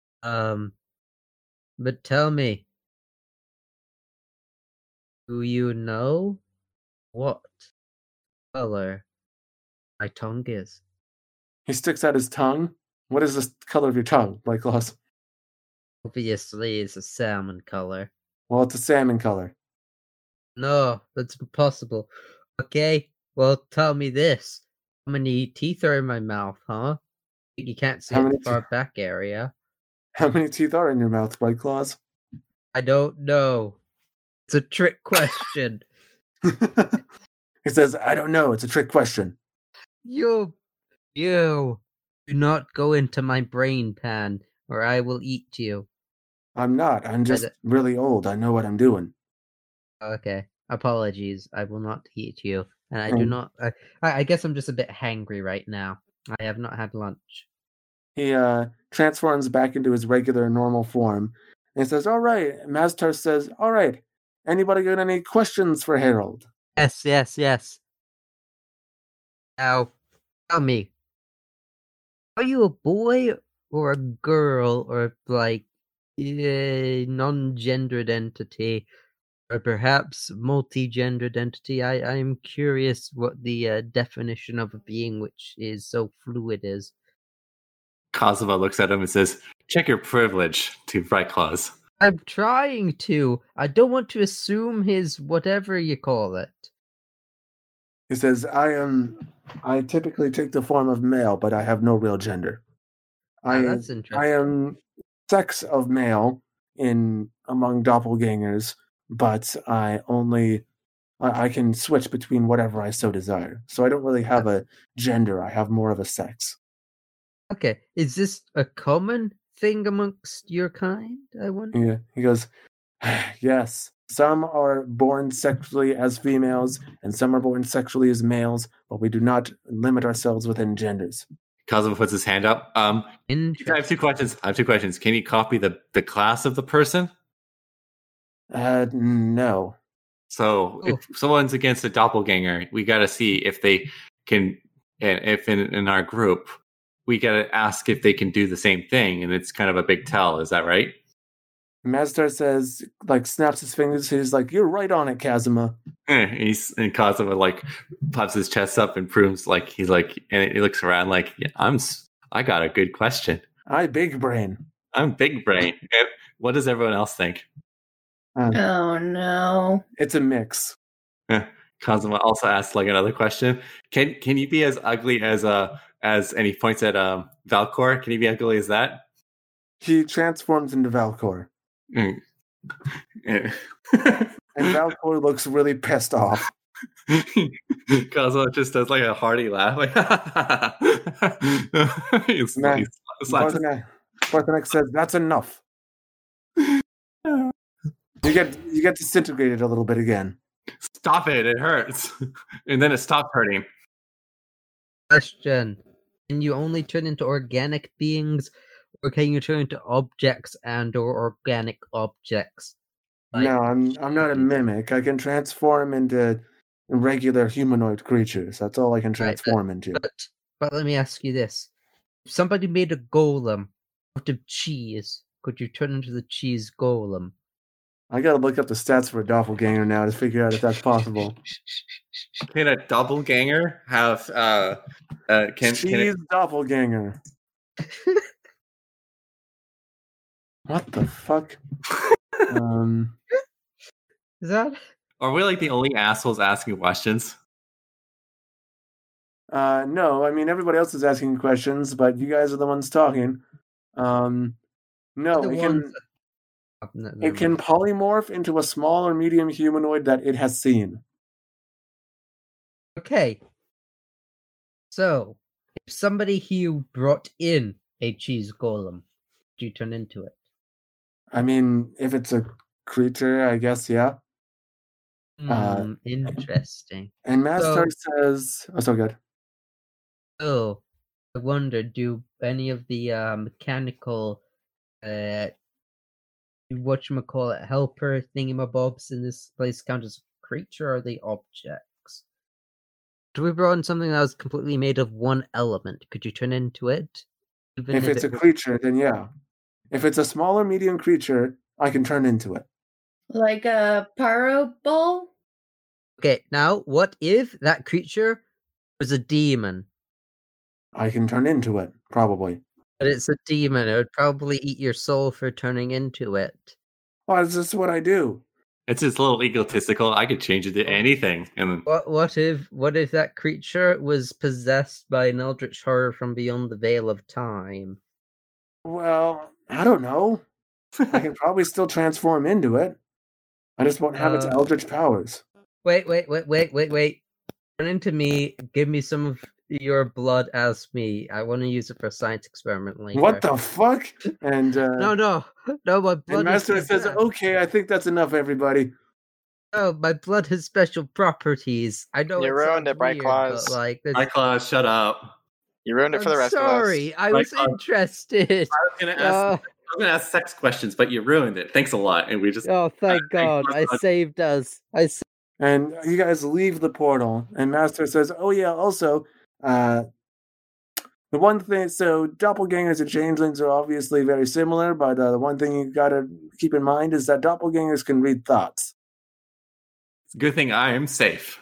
But tell me, do you know what color my tongue is? He sticks out his tongue. What is the color of your tongue, Bright Claws? Obviously, it's a salmon color. Well, it's a salmon color. No, that's impossible. Okay, well, tell me this. How many teeth are in my mouth, huh? You can't see the far back area. How many teeth are in your mouth, Bright Claws? I don't know. It's a trick question. He says, "I don't know. It's a trick question." You do not go into my brain pan, or I will eat you. I'm not. I'm just really old. I know what I'm doing. Okay. Apologies. I will not eat you. And I do not... I guess I'm just a bit hangry right now. I have not had lunch. He transforms back into his regular, normal form. And he says, all right. Maztar says, all right. Anybody got any questions for Harold? Yes. Now, tell me, are you a boy or a girl, or like a non-gendered entity, or perhaps multi-gendered entity? I'm curious what the definition of a being which is so fluid is. Kazuma looks at him and says, check your privilege to Bright Claws. I'm trying to. I don't want to assume his whatever you call it. He says, I typically take the form of male, but I have no real gender. That's interesting. I am sex of male among doppelgangers, but I can switch between whatever I so desire. So I don't really have a gender. I have more of a sex. Okay, is this a common thing amongst your kind, I wonder? Yeah. He goes, yes. Some are born sexually as females, and some are born sexually as males, but we do not limit ourselves within genders. Kazuma puts his hand up. I have two questions. Can you copy the class of the person? No. So if someone's against a doppelganger, we got to see if they can, and if in our group, we got to ask if they can do the same thing, and it's kind of a big tell. Is that right? Maztar says, snaps his fingers. He's like, "You're right on it, Kazuma." And Kazuma pops his chest up and proves and he looks around I got a good question. I'm big brain. What does everyone else think? Oh no! It's a mix. Kazuma also asks another question. Can you be as ugly as and he points at Valcor? Can you be ugly as that? He transforms into Valcor. And Valcor looks really pissed off. Kazuma just does a hearty laugh. Barthanek says, "That's enough." You get disintegrated a little bit again. Stop it! It hurts, and then it stopped hurting. Question: can you only turn into organic beings, or can you turn into objects and/or organic objects? No, I'm not a mimic. I can transform into regular humanoid creatures. That's all I can transform into. But let me ask you this: if somebody made a golem out of cheese, could you turn into the cheese golem? I gotta look up the stats for a doppelganger now to figure out if that's possible. Can a doppelganger have cheese doppelganger? What the fuck? Is that? Are we the only assholes asking questions? No, I mean everybody else is asking questions, but you guys are the ones talking. No, it can polymorph into a small or medium humanoid that it has seen. Okay. So, if somebody here brought in a cheese golem, do you turn into it? I mean, if it's a creature, I guess, yeah. Interesting. And Maztar says, "Oh, so good." So, I wonder, do any of the mechanical, whatchamacallit, helper thingamabobs in this place count as a creature, or are they objects? Do we brought in something that was completely made of one element? Could you turn into it? Even if it's a creature, then yeah. If it's a small or medium creature, I can turn into it. Like a pyro ball? Okay, now, what if that creature was a demon? I can turn into it, probably. But it's a demon. It would probably eat your soul for turning into it. Well, this is what I do. It's just a little egotistical. I could change it to anything. And what if that creature was possessed by an eldritch horror from beyond the veil of time? Well, I don't know. I can probably still transform into it. I just won't have its eldritch powers. Wait. Turn into me. Give me some of your blood as me. I want to use it for a science experiment later. What the fuck? And No, my blood. And Master says, "Okay, I think that's enough, everybody." Oh, my blood has special properties. I know you ruined it, Bright Claws. Bright Claws, shut up. You ruined it for the rest of us. Sorry, I was interested. I was was going to ask sex questions, but you ruined it. Thanks a lot. And we just. Oh, thank God! I saved us. And you guys leave the portal, and Master says, "Oh yeah, also, the one thing. So doppelgangers and changelings are obviously very similar, but the one thing you gotta keep in mind is that doppelgangers can read thoughts. It's a good thing I am safe.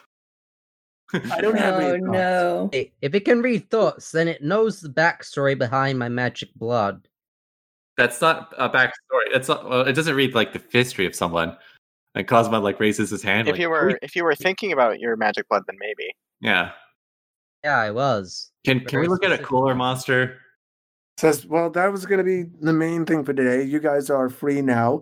I don't have any Oh thoughts. no. Hey, if it can read thoughts, then it knows the backstory behind my magic blood. That's not a backstory. It's not. Well, it doesn't read like the history of someone. And Cosmo like raises his hand. If you were thinking about your magic blood, then maybe. Yeah. Yeah, I was. Can we Very look at a specific. cooler monster? Says, well, that was going to be the main thing for today. You guys are free now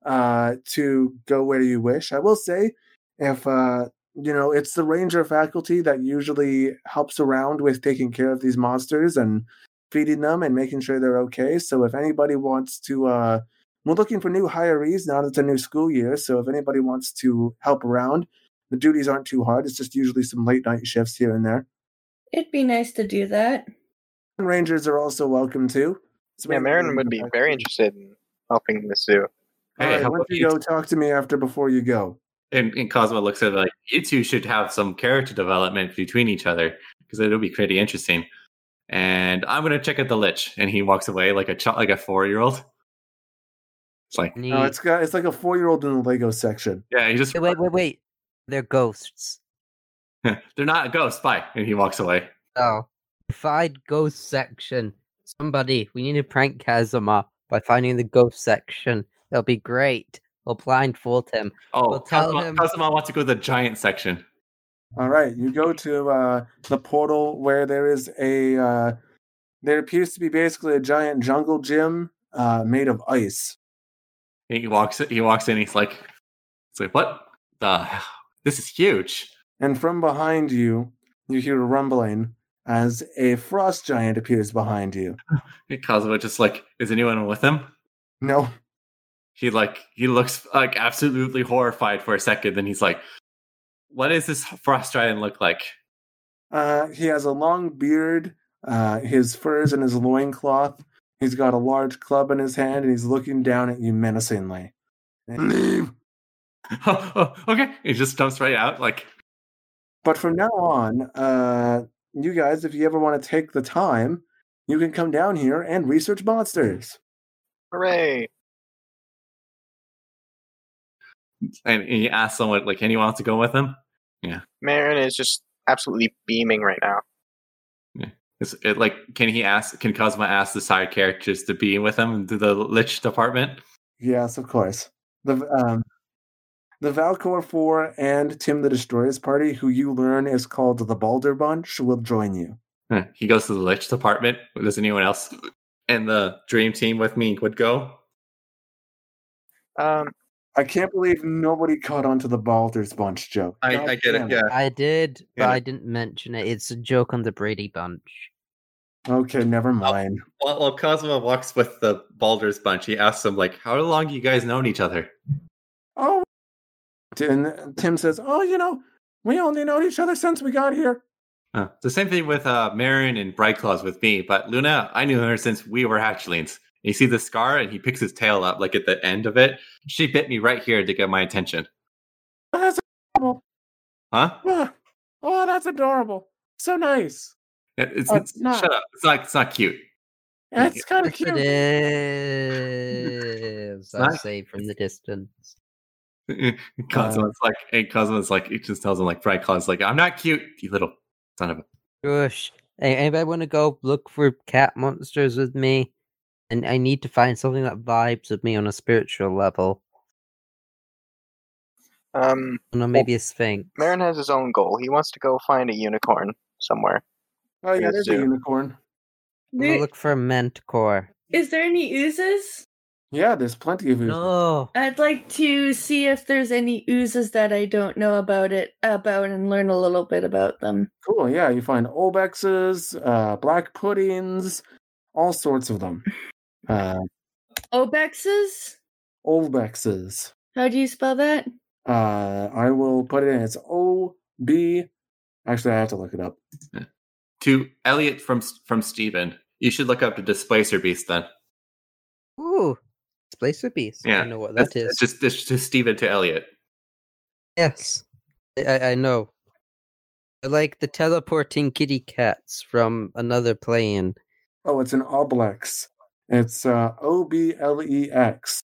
to go where you wish. I will say, if it's the ranger faculty that usually helps around with taking care of these monsters and feeding them and making sure they're okay. So if anybody wants to, we're looking for new hirees now that it's a new school year. So if anybody wants to help around, the duties aren't too hard. It's just usually some late night shifts here and there. It'd be nice to do that. Rangers are also welcome too. So Yeah, Marin would be very interested in helping the zoo. All right, how once about you go, talk to me before you go. And Cosmo looks at it like, you two should have some character development between each other because it'll be pretty interesting. And I'm gonna check out the Lich, and he walks away like a 4-year-old. It's like, No, it's like a 4-year-old in the Lego section. yeah, he just Wait. They're ghosts. they're not ghosts. Bye, and he walks away. Oh. Find ghost section. Somebody, we need to prank Kazuma by finding the ghost section. That'll be great. We'll blindfold him. Oh, We'll tell him. Kazuma wants to go to the giant section. All right, you go to the portal where there is there appears to be basically a giant jungle gym made of ice. And he walks in. He's like, what? This is huge. And from behind you, you hear a rumbling as a frost giant appears behind you. And Cosmo just like, is anyone with him? No. He looks like absolutely horrified for a second. Then he's like, what does this frost giant look like? He has a long beard, his furs and his loincloth. He's got a large club in his hand, and he's looking down at you menacingly. Leave! Okay. He just jumps right out. Like, but from now on, you guys, if you ever want to take the time, you can come down here and research monsters. Hooray! and he asks someone like, anyone wants to go with him? Yeah. Marin is just absolutely beaming right now. Can Cosmo ask the side characters to be with him to the Lich department? Yes, of course. The Valcor 4 and Tim the Destroyer's party, who you learn is called the Balder Bunch, will join you. He goes to the Lich department. Does anyone else in the dream team with me would go? I can't believe nobody caught on to the Baldur's Bunch joke. I get it, yeah. I did, but Yeah. I didn't mention it. It's a joke on the Brady Bunch. Okay, never mind. While Cosmo walks with the Baldur's Bunch, he asks them, like, how long you guys known each other? Oh, and Tim says, we only know each other since we got here. The same thing with Marin and Brightclaws with me, but Luna, I knew her since we were hatchlings. You see the scar, and he picks his tail up, like at the end of it. She bit me right here to get my attention. That's adorable. Huh? Oh, that's adorable. So nice. It's not. Shut up. It's not cute. That's kind of Yes, it cute. is. I say from the distance. Cosmo's like, he just tells him like, Brightclaw's like, I'm not cute, you little son of a. Gosh. Hey, anybody want to go look for cat monsters with me? And I need to find something that vibes with me on a spiritual level. Maybe a sphinx. Marin has his own goal. He wants to go find a unicorn somewhere. Oh, yeah, Yes, there's a too. unicorn. I'm gonna look for a Manticore. Is there any oozes? Yeah, there's plenty of oozes. No. I'd like to see if there's any oozes that I don't know about and learn a little bit about them. Cool, yeah, you find Obexes, black puddings, all sorts of them. Obexes? Olbexes. How do you spell that? I will put it in. It's O-B... Actually, I have to look it up. To Elliot from Steven, you should look up the Displacer Beast then. Ooh, Displacer Beast. Yeah, I know what that is. It's just Steven to Elliot. Yes, I know. I like the teleporting kitty cats from another plane. Oh, it's an Oblex. It's Oblex.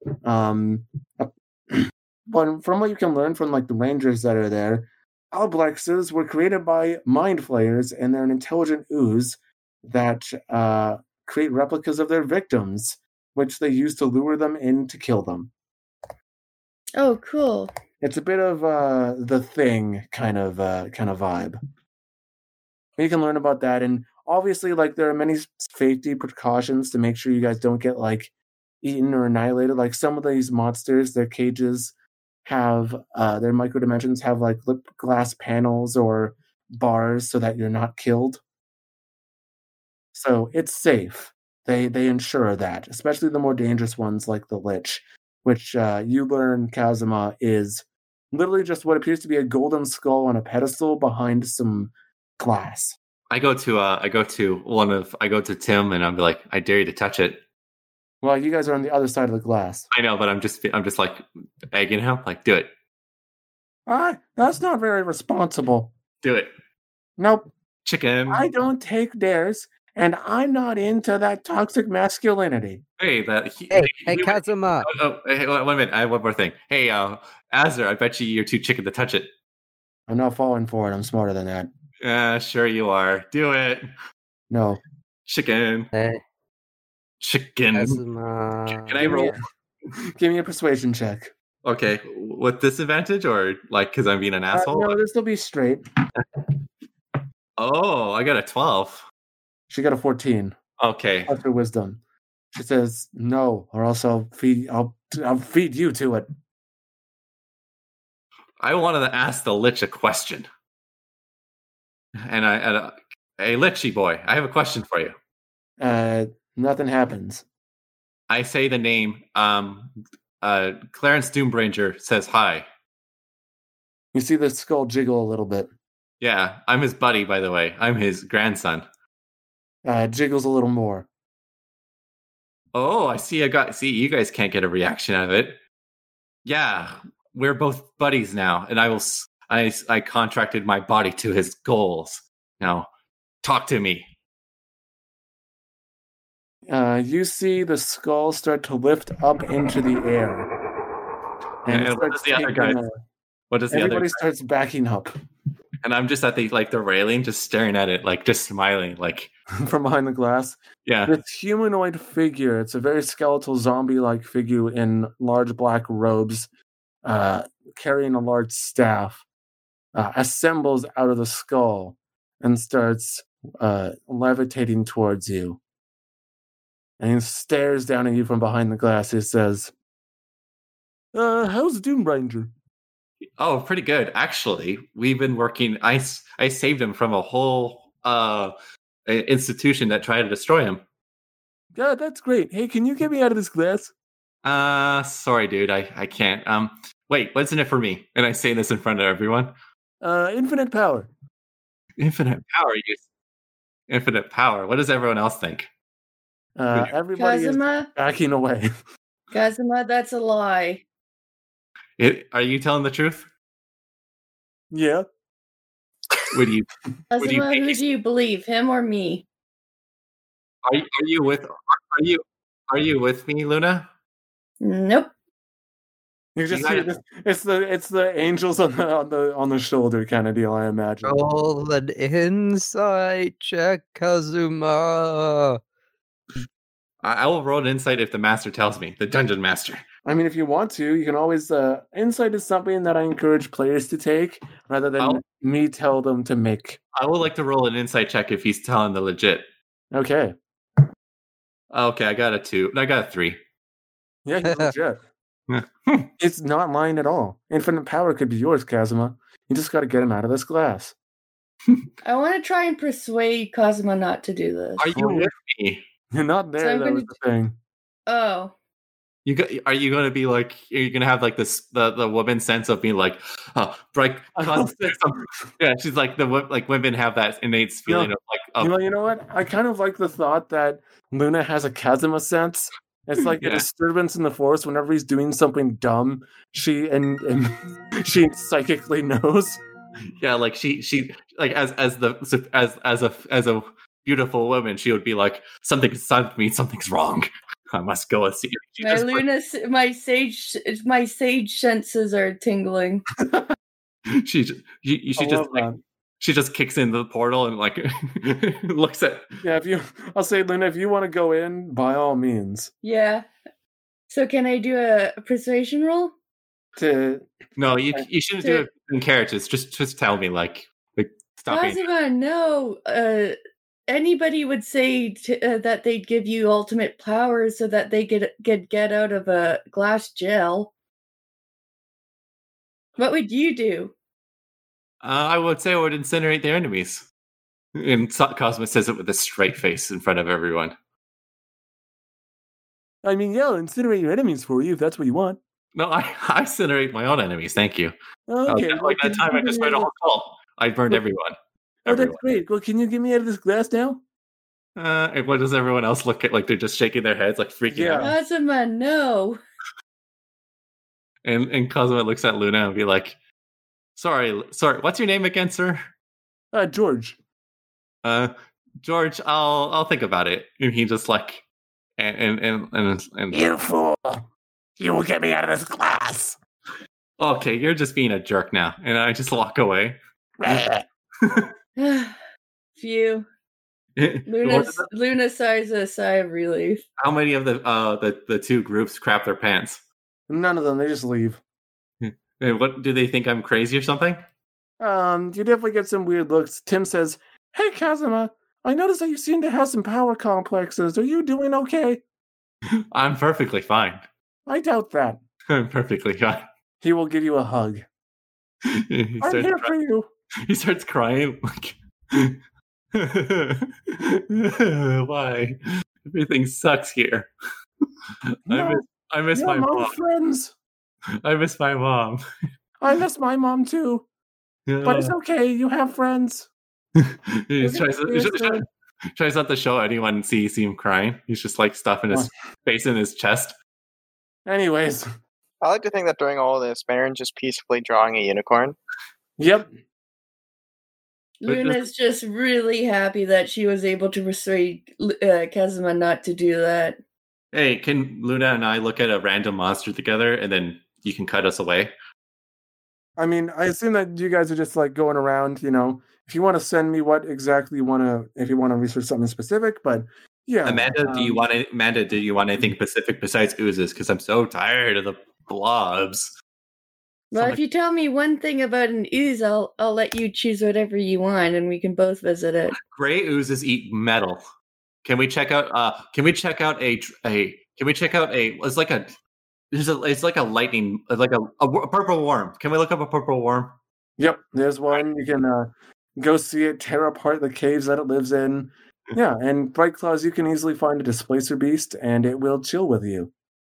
But from what you can learn from like the rangers that are there, Oblexes were created by mind flayers, and they're an intelligent ooze that create replicas of their victims, which they use to lure them in to kill them. Oh, cool. It's a bit of the Thing kind of vibe. You can learn about that, and obviously, like there are many safety precautions to make sure you guys don't get like eaten or annihilated. Like some of these monsters, their cages have their microdimensions have like lip glass panels or bars so that you're not killed. So it's safe. They ensure that, especially the more dangerous ones like the Lich, which you learn, Kazuma, is literally just what appears to be a golden skull on a pedestal behind some glass. I go to Tim and I'm like, I dare you to touch it. Well, you guys are on the other side of the glass. I know, but I'm just like egging him, like, do it, That's not very responsible. do it, Nope. chicken. I don't take dares, and I'm not into that toxic masculinity. Hey, Kazuma. Hey, 1 minute. I have one more thing. Hey, Azur, I bet you're too chicken to touch it. I'm not falling for it. I'm smarter than that. Sure you are. Do it. No. Chicken. Hey, Chicken. Kazuma. Can I roll? Give me a persuasion check. Okay, with disadvantage or like because I'm being an asshole? No, this will be straight. Oh, I got a 12. She got a 14. Okay. Plus her wisdom. She says no, or else I'll feed you to it. I wanted to ask the Lich a question. And hey, Lichy boy, I have a question for you. Nothing happens. I say the name. Clarence Doombranger says hi. You see the skull jiggle a little bit. Yeah, I'm his buddy, by the way. I'm his grandson. It jiggles a little more. Oh, I see. See, you guys can't get a reaction out of it. Yeah, we're both buddies now, and I contracted my body to his goals. Now, talk to me. You see the skull start to lift up into the air. And what does the other guy? What does the other? Everybody starts backing up And I'm just at the railing, just staring at it, like just smiling, like from behind the glass. yeah. This humanoid figure, it's a very skeletal zombie-like figure in large black robes, carrying a large staff, assembles out of the skull and starts levitating towards you. And he stares down at you from behind the glass. He says, how's Doombranger? Oh, pretty good. Actually, we've been working. I saved him from a whole institution that tried to destroy him. Yeah, that's great. Hey, can you get me out of this glass? Sorry, dude. I can't. Wait, what's in it for me? And I say this in front of everyone. Infinite power. Infinite power. Infinite power. What does everyone else think? Everybody Kazuma? is backing away. Kazuma, that's a lie. Are you telling the truth? Yeah. Would you? Kazuma, who do you believe, him or me? Are you with me, Luna? Nope. You just hear this, it's the angels on the shoulder kind of deal, I imagine. Roll an insight check, Kazuma. I will roll an insight if the master tells me, the dungeon master. I mean, if you want to, you can always. Insight is something that I encourage players to take rather than me tell them to make. I would like to roll an insight check if he's telling the legit. Okay. Okay, I got a 2. I got a 3. Yeah, he's legit. It's not lying at all. Infinite power could be yours, Kazuma. You just got to get him out of this glass. I want to try and persuade Kazuma not to do this. Are you with me? You're not there. So that was the thing. Oh. Are you going to be like? Are you going to have like this the woman sense of being like, oh, bright? Yeah, she's like women have that innate feeling of like. You know what? I kind of like the thought that Luna has a Kazuma sense It's like a Yeah. disturbance in the force. Whenever he's doing something dumb, she and she psychically knows. Yeah, like she like as a beautiful woman, she would be like, something's wrong. I must go and see. She My just my sage senses are tingling. she I just love like that. she just kicks into the portal and like looks at. Yeah, I'll say, Luna, if you want to go in, by all means. Yeah. So can I do a persuasion roll? No, you shouldn't do it in characters. Just tell me like stop being. Kazuma, no. Anybody would say that they'd give you ultimate power so that they could get out of a glass jail. What would you do? I would say I would incinerate their enemies. And Cosmo says it with a straight face in front of everyone. I mean, yeah, I'll incinerate your enemies for you if that's what you want. No, I incinerate my own enemies. Thank you. Okay. Like that time I just made a whole cult. I burned everyone. Oh, that's great. Well, can you get me out of this glass now? And what does everyone else look at? Like they're just shaking their heads, like freaking out. Kazuma, no. And Cosmo looks at Luna and be like, Sorry. What's your name again, sir? George. George. I'll think about it. And he just like, and you fool! You will get me out of this glass. Okay, you're just being a jerk now, and I just walk away. Phew. Luna sighs a sigh of relief. How many of the two groups crap their pants? None of them. They just leave. What do they think? I'm crazy or something? You definitely get some weird looks. Tim says, "Hey, Kazuma, I noticed that you seem to have some power complexes. Are you doing okay?" I'm perfectly fine. I doubt that. I'm perfectly fine. He will give you a hug. I'm here for you. He starts crying. Like, why? Everything sucks here. I miss my mom. Friends. I miss my mom. I miss my mom too. Yeah. But it's okay. You have friends. He tries not to show anyone see him crying. He's just like stuffing his face in his chest. Anyways. I like to think that during all this, Marin's just peacefully drawing a unicorn. Yep. Luna's just really happy that she was able to persuade Kazuma not to do that. Hey, can Luna and I look at a random monster together and then you can cut us away? I mean, I assume that you guys are just like going around, you know, if you want to send me what exactly you want to, if you want to research something specific, but yeah. Amanda, do you want anything specific besides oozes? Because I'm so tired of the blobs. Well, if you tell me one thing about an ooze, I'll let you choose whatever you want, and we can both visit it. Gray oozes eat metal. Can we check out? It's like a lightning, like a purple worm. Can we look up a purple worm? Yep, there's one. You can go see it, tear apart the caves that it lives in. Yeah, and Bright Claws, you can easily find a displacer beast, and it will chill with you.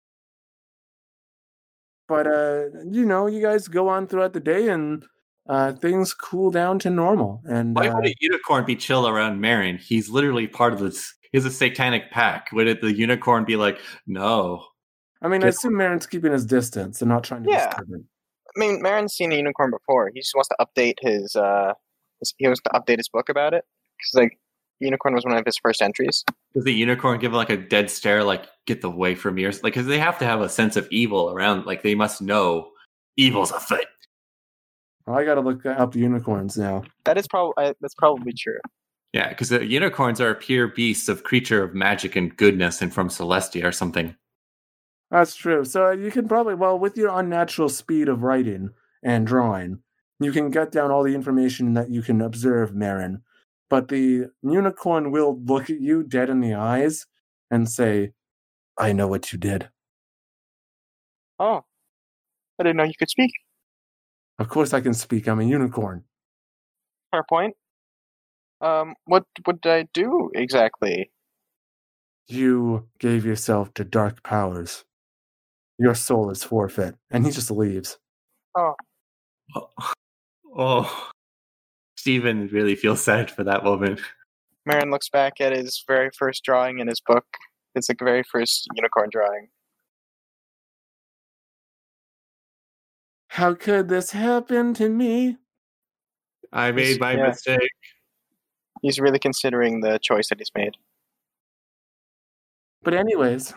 But, you know, you guys go on throughout the day, and things cool down to normal. And why would a unicorn be chill around Marin? He's literally part of this. He's a satanic pack. Would the unicorn be like, no? I mean, I assume Marin's keeping his distance and not trying to disturb him. I mean, Marin's seen a unicorn before. He just wants to update his book about it. Because, like, unicorn was one of his first entries. Does the unicorn give like a dead stare, like "Get the way from me"? Like, because they have to have a sense of evil around. Like, they must know evil's afoot. Well, I got to look up unicorns now. That's probably true. Yeah, because the unicorns are pure beasts of creature of magic and goodness, and from Celestia or something. That's true. So you can probably, well, with your unnatural speed of writing and drawing, you can get down all the information that you can observe, Marin. But the unicorn will look at you dead in the eyes and say, "I know what you did." Oh, I didn't know you could speak. Of course I can speak. I'm a unicorn. Fair point. What did I do exactly? You gave yourself to dark powers. Your soul is forfeit. And he just leaves. Oh. Stephen really feels sad for that woman. Marin looks back at his very first drawing in his book It's like the very first unicorn drawing. How could this happen to me? I made my Yeah. mistake. He's really considering the choice that he's made. But anyways,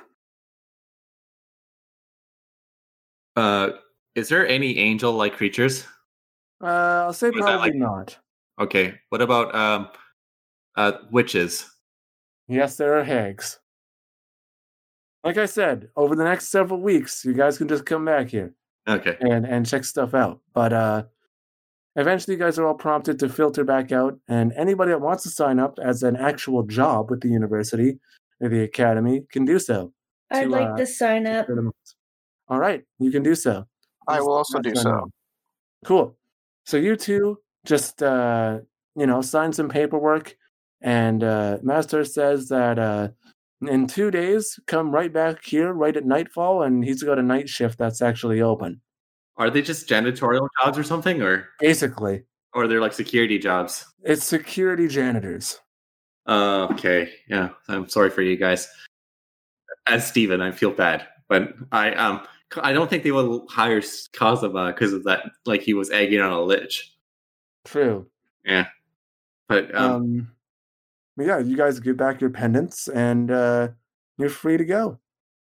Is there any angel-like creatures? I'll say Is that probably like- not. Okay. What about witches? Yes, there are hags. Like I said, over the next several weeks, you guys can just come back here Okay. and check stuff out. But eventually, you guys are all prompted to filter back out, and anybody that wants to sign up as an actual job with the university or the academy can do so. I'd like to sign up. All right, you can do so. I will also do so. Cool. So you two just sign some paperwork, and Master says that in 2 days, come right back here right at nightfall, and he's got a night shift that's actually open. Are they just janitorial jobs or something, or Basically, they're like security jobs? it's security janitors. Okay. Yeah. I'm sorry for you guys. As Steven, I feel bad, but I don't think they will hire Kazuma because of that. Like he was egging on a lich. True. Yeah. But Yeah, you guys get back your pendants, and you're free to go.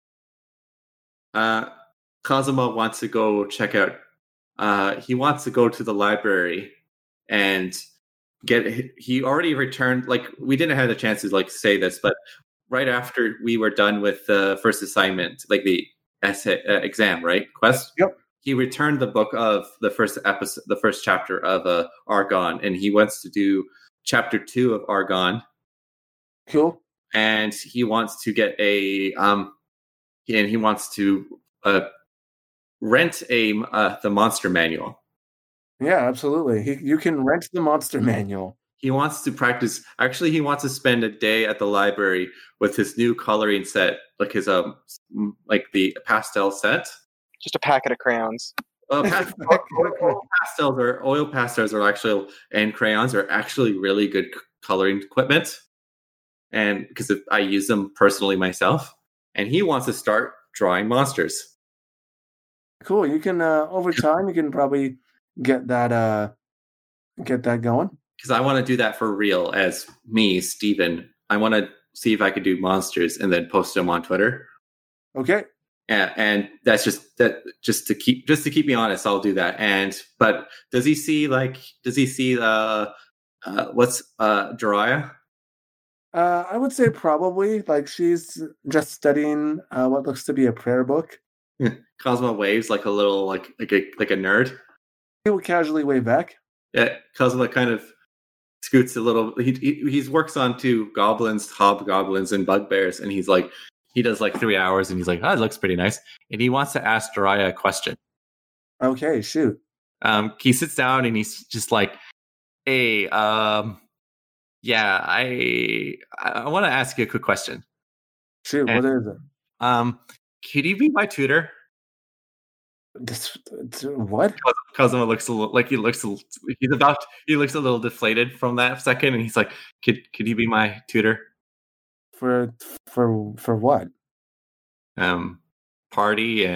Kazuma wants to go check out. He wants to go to the library and he already returned. Like we didn't have the chance to like say this, but right after we were done with the first assignment, like the essay exam, right? Quest. Yep. He returned the book of the first episode, the first chapter of Argon, and he wants to do chapter 2 of Argon. Cool. And he wants to get and he wants to rent the monster manual. Yeah, absolutely. You can rent the monster manual. He wants to practice. Actually, he wants to spend a day at the library with his new coloring set, like his like the pastel set. Just a packet of crayons. Oil pastels are actually, and crayons are actually really good coloring equipment. And because I use them personally myself, and he wants to start drawing monsters. Cool. You can over time you can probably get that going. Because I want to do that for real as me, Steven. I want to see if I could do monsters and then post them on Twitter. Okay. And that's just to keep me honest, I'll do that. But does he see what's Jiraiya? I would say probably like she's just studying what looks to be a prayer book. Cosmo waves like a little like a nerd. He will casually wave back. Yeah, Cosmo kind of scoots a little. He works on 2 goblins, hobgoblins, and bugbears, and he does like 3 hours, and he's like, it looks pretty nice, and he wants to ask Jiraiya a question. Okay, shoot. He sits down and he's just like, hey, yeah, I want to ask you a quick question. Shoot, And, what is it? Could you be my tutor? What? Cosmo looks a little like he looks a little deflated from that second, and he's like, could you be my tutor? For what? Party.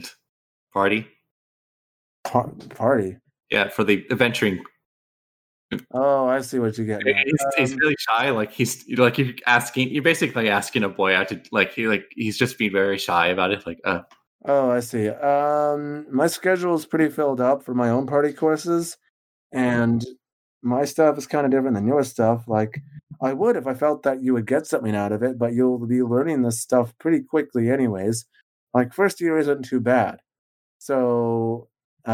Party. Yeah, for the adventuring. Oh, I see what you get. He's really shy. Like you're basically asking a boy out to he's just being very shy about it. Like, Oh, I see. My schedule is pretty filled up for my own party courses, and my stuff is kind of different than your stuff. Like, I would if I felt that you would get something out of it, but you'll be learning this stuff pretty quickly anyways. Like, first year isn't too bad. So,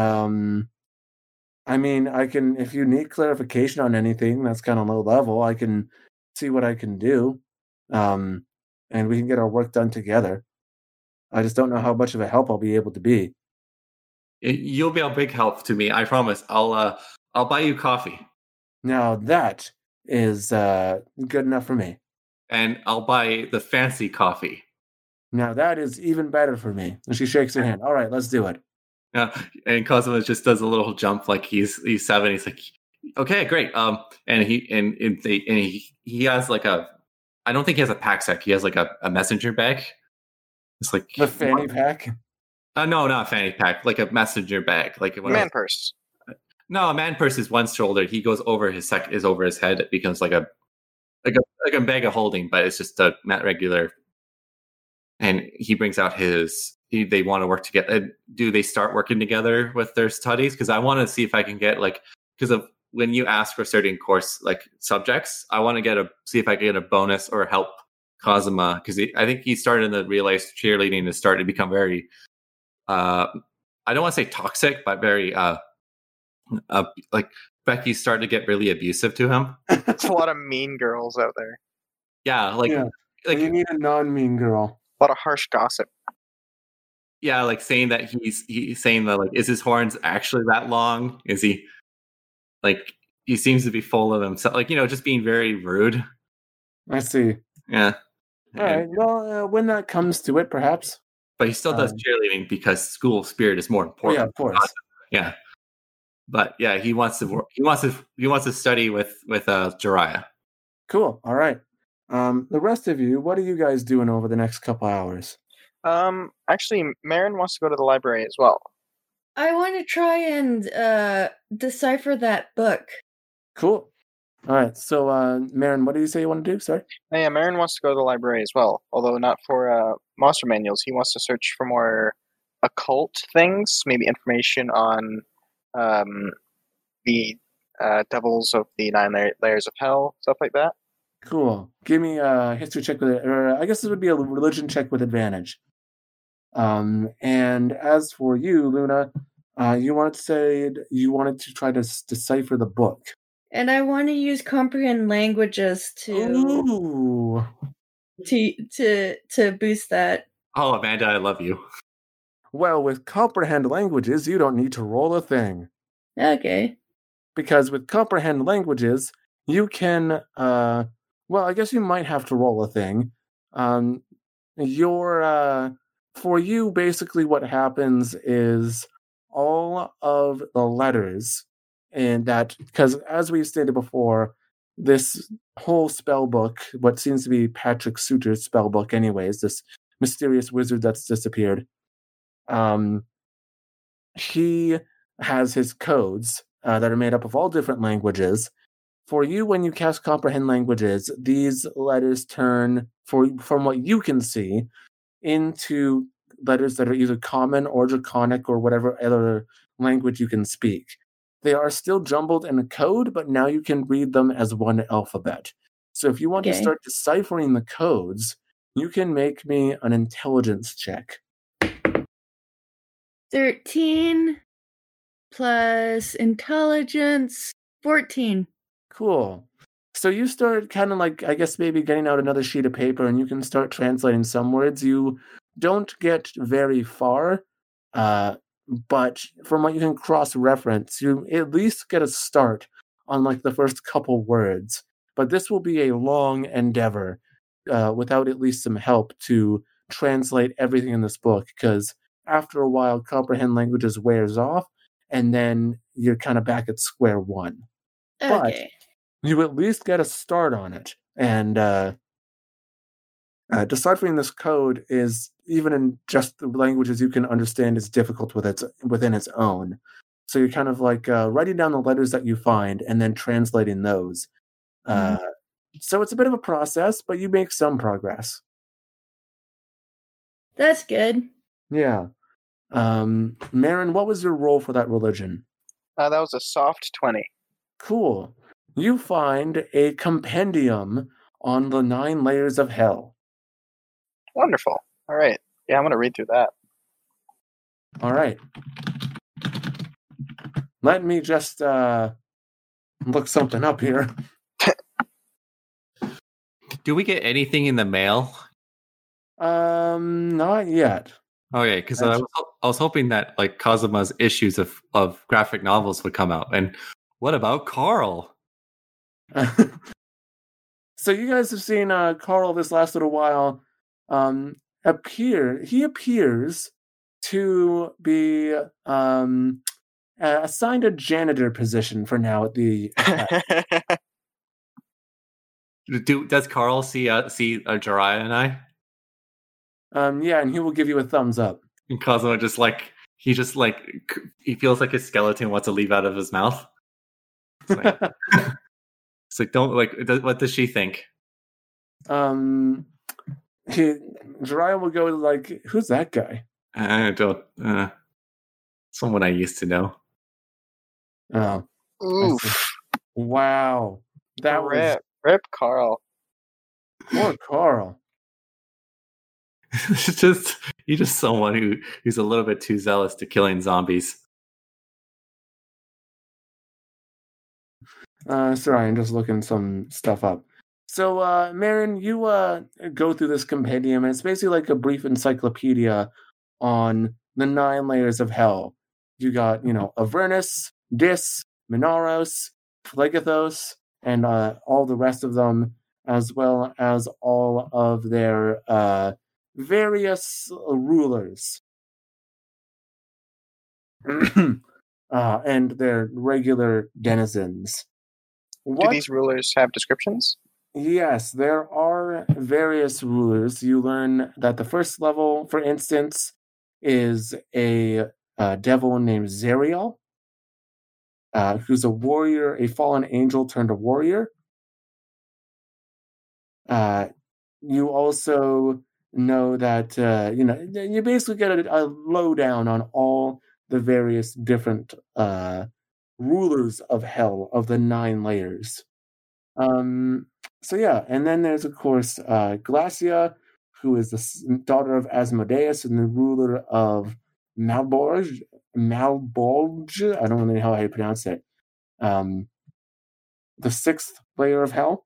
I mean, I can, if you need clarification on anything that's kind of low level, I can see what I can do. And we can get our work done together. I just don't know how much of a help I'll be able to be. you'll be a big help to me. I promise. I'll buy you coffee, Now that is good enough for me. and I'll buy the fancy coffee. Now that is even better for me. And she shakes her hand. All right, let's do it. Yeah, and Cosmo just does a little jump like he's 7. He's like, okay, great. And he has like a I don't think he has a pack-sack. He has like a messenger bag. It's like The fanny pack. no, not a fanny pack. Like a messenger bag. Like Man purse. No, a man purse is one shoulder. He goes over his is over his head. It becomes like a bag of holding, but it's just a regular. And he brings out his. They want to work together. Do they start working together with their studies? Because I want to see if I can get because of when you ask for certain course subjects, I want to see if I can get a bonus or help Kazuma, because I think he started in the real life cheerleading to start to become very. I don't want to say toxic, but very Becky started to get really abusive to him. There's a lot of mean girls out there. Yeah, you need a non-mean girl. A lot of harsh gossip. Yeah, saying that he's saying that is his horns actually that long? Is he he seems to be full of himself, just being very rude. I see. Yeah. All right. Well, when that comes to it, perhaps. But he still does cheerleading because school spirit is more important. Yeah, of course. Yeah. But yeah, he wants to study with Jiraiya. Cool. All right. The rest of you, what are you guys doing over the next couple hours? Actually, Marin wants to go to the library as well. I want to try and decipher that book. Cool. All right. So, Marin, what did you say you want to do? Sorry. Yeah, Marin wants to go to the library as well, although not for monster manuals. He wants to search for more occult things, maybe information on the devils of the 9 layers of hell, stuff like that. Cool. Give me a history check or I guess this would be a religion check with advantage. And as for you, Luna, you wanted to try to decipher the book. And I want to use comprehend languages to boost that. Oh, Amanda, I love you. Well, with comprehend languages, you don't need to roll a thing. Okay. Because with comprehend languages, you can, I guess you might have to roll a thing. For you, basically what happens is all of the letters, and that, because as we stated before, this whole spell book, what seems to be Patrick Suter's spell book anyways, this mysterious wizard that's disappeared, he has his codes that are made up of all different languages. For you, when you cast comprehend languages, these letters turn, from what you can see, into letters that are either common or draconic or whatever other language you can speak. They are still jumbled in a code, but now you can read them as one alphabet. So if you want to start deciphering the codes, you can make me an intelligence check. 13 plus intelligence, 14. Cool. So you start kind of I guess maybe getting out another sheet of paper and you can start translating some words. You don't get very far, but from what you can cross-reference, you at least get a start on the first couple words. But this will be a long endeavor without at least some help to translate everything in this book, because after a while, comprehend languages wears off, and then you're kind of back at square one. Okay. But you at least get a start on it. And deciphering this code is, even in just the languages you can understand, is difficult within its own. So you're kind of writing down the letters that you find and then translating those. So it's a bit of a process, but you make some progress. That's good. Yeah. Marin, what was your roll for that religion? That was a soft 20. Cool. You find a compendium on the 9 layers of hell. Wonderful. All right. Yeah, I'm going to read through that. All right. Let me just look something up here. Do we get anything in the mail? Not yet. Okay, because I was hoping that Kazuma's issues of graphic novels would come out. And what about Carl? So you guys have seen Carl this last little while He appears to be assigned a janitor position for now at the Does Carl see Jiraiya and I? Yeah, and he will give you a thumbs up. And Cosmo he feels like his skeleton wants to leave out of his mouth. It's like don't what does she think? Jiraiya will go like, who's that guy? I don't. Someone I used to know. Oh, Oof. wow, that was rip Carl. poor Carl. He's just someone who's a little bit too zealous to killing zombies. Sorry, I'm just looking some stuff up. So, Marin, you go through this compendium, and it's basically like a brief encyclopedia on the 9 layers of hell. You got, Avernus, Dis, Minaros, Phlegethos, and all the rest of them, as well as all of their various rulers. And their regular denizens. Do these rulers have descriptions? Yes, there are various rulers. You learn that the first level, for instance, is a devil named Zerial, who's a warrior, a fallen angel turned a warrior. You also know that, you basically get a lowdown on all the various different rulers of hell, of the 9 layers. So yeah, and then there's of course Glacia, who is the daughter of Asmodeus and the ruler of Malbolge. I don't know how I pronounce it. The 6th layer of hell.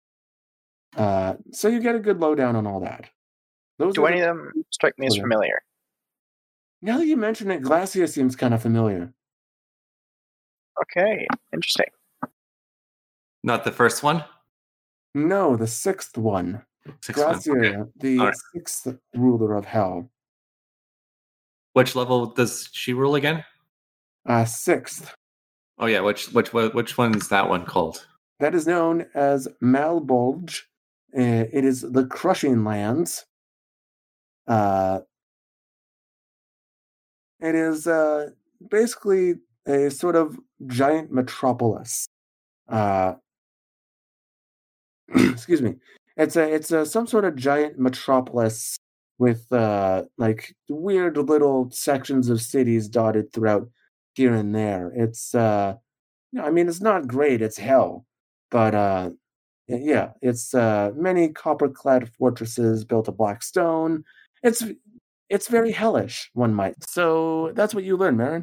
So you get a good lowdown on all that. Do any of them strike me as familiar? Now that you mention it, Glacia seems kind of familiar. Okay, interesting. Not the first one? No, the 6th one. Glacia, the 6th ruler of hell. Which level does she rule again? 6th. Oh yeah, which one is that one called? That is known as Malbolge. It is the Crushing Lands. It is basically a sort of giant metropolis. Excuse me. It's some sort of giant metropolis with like weird little sections of cities dotted throughout here and there. It's it's not great. It's hell, but yeah, it's many copper-clad fortresses built of black stone. It's very hellish, one might. So that's what you learn, Marin.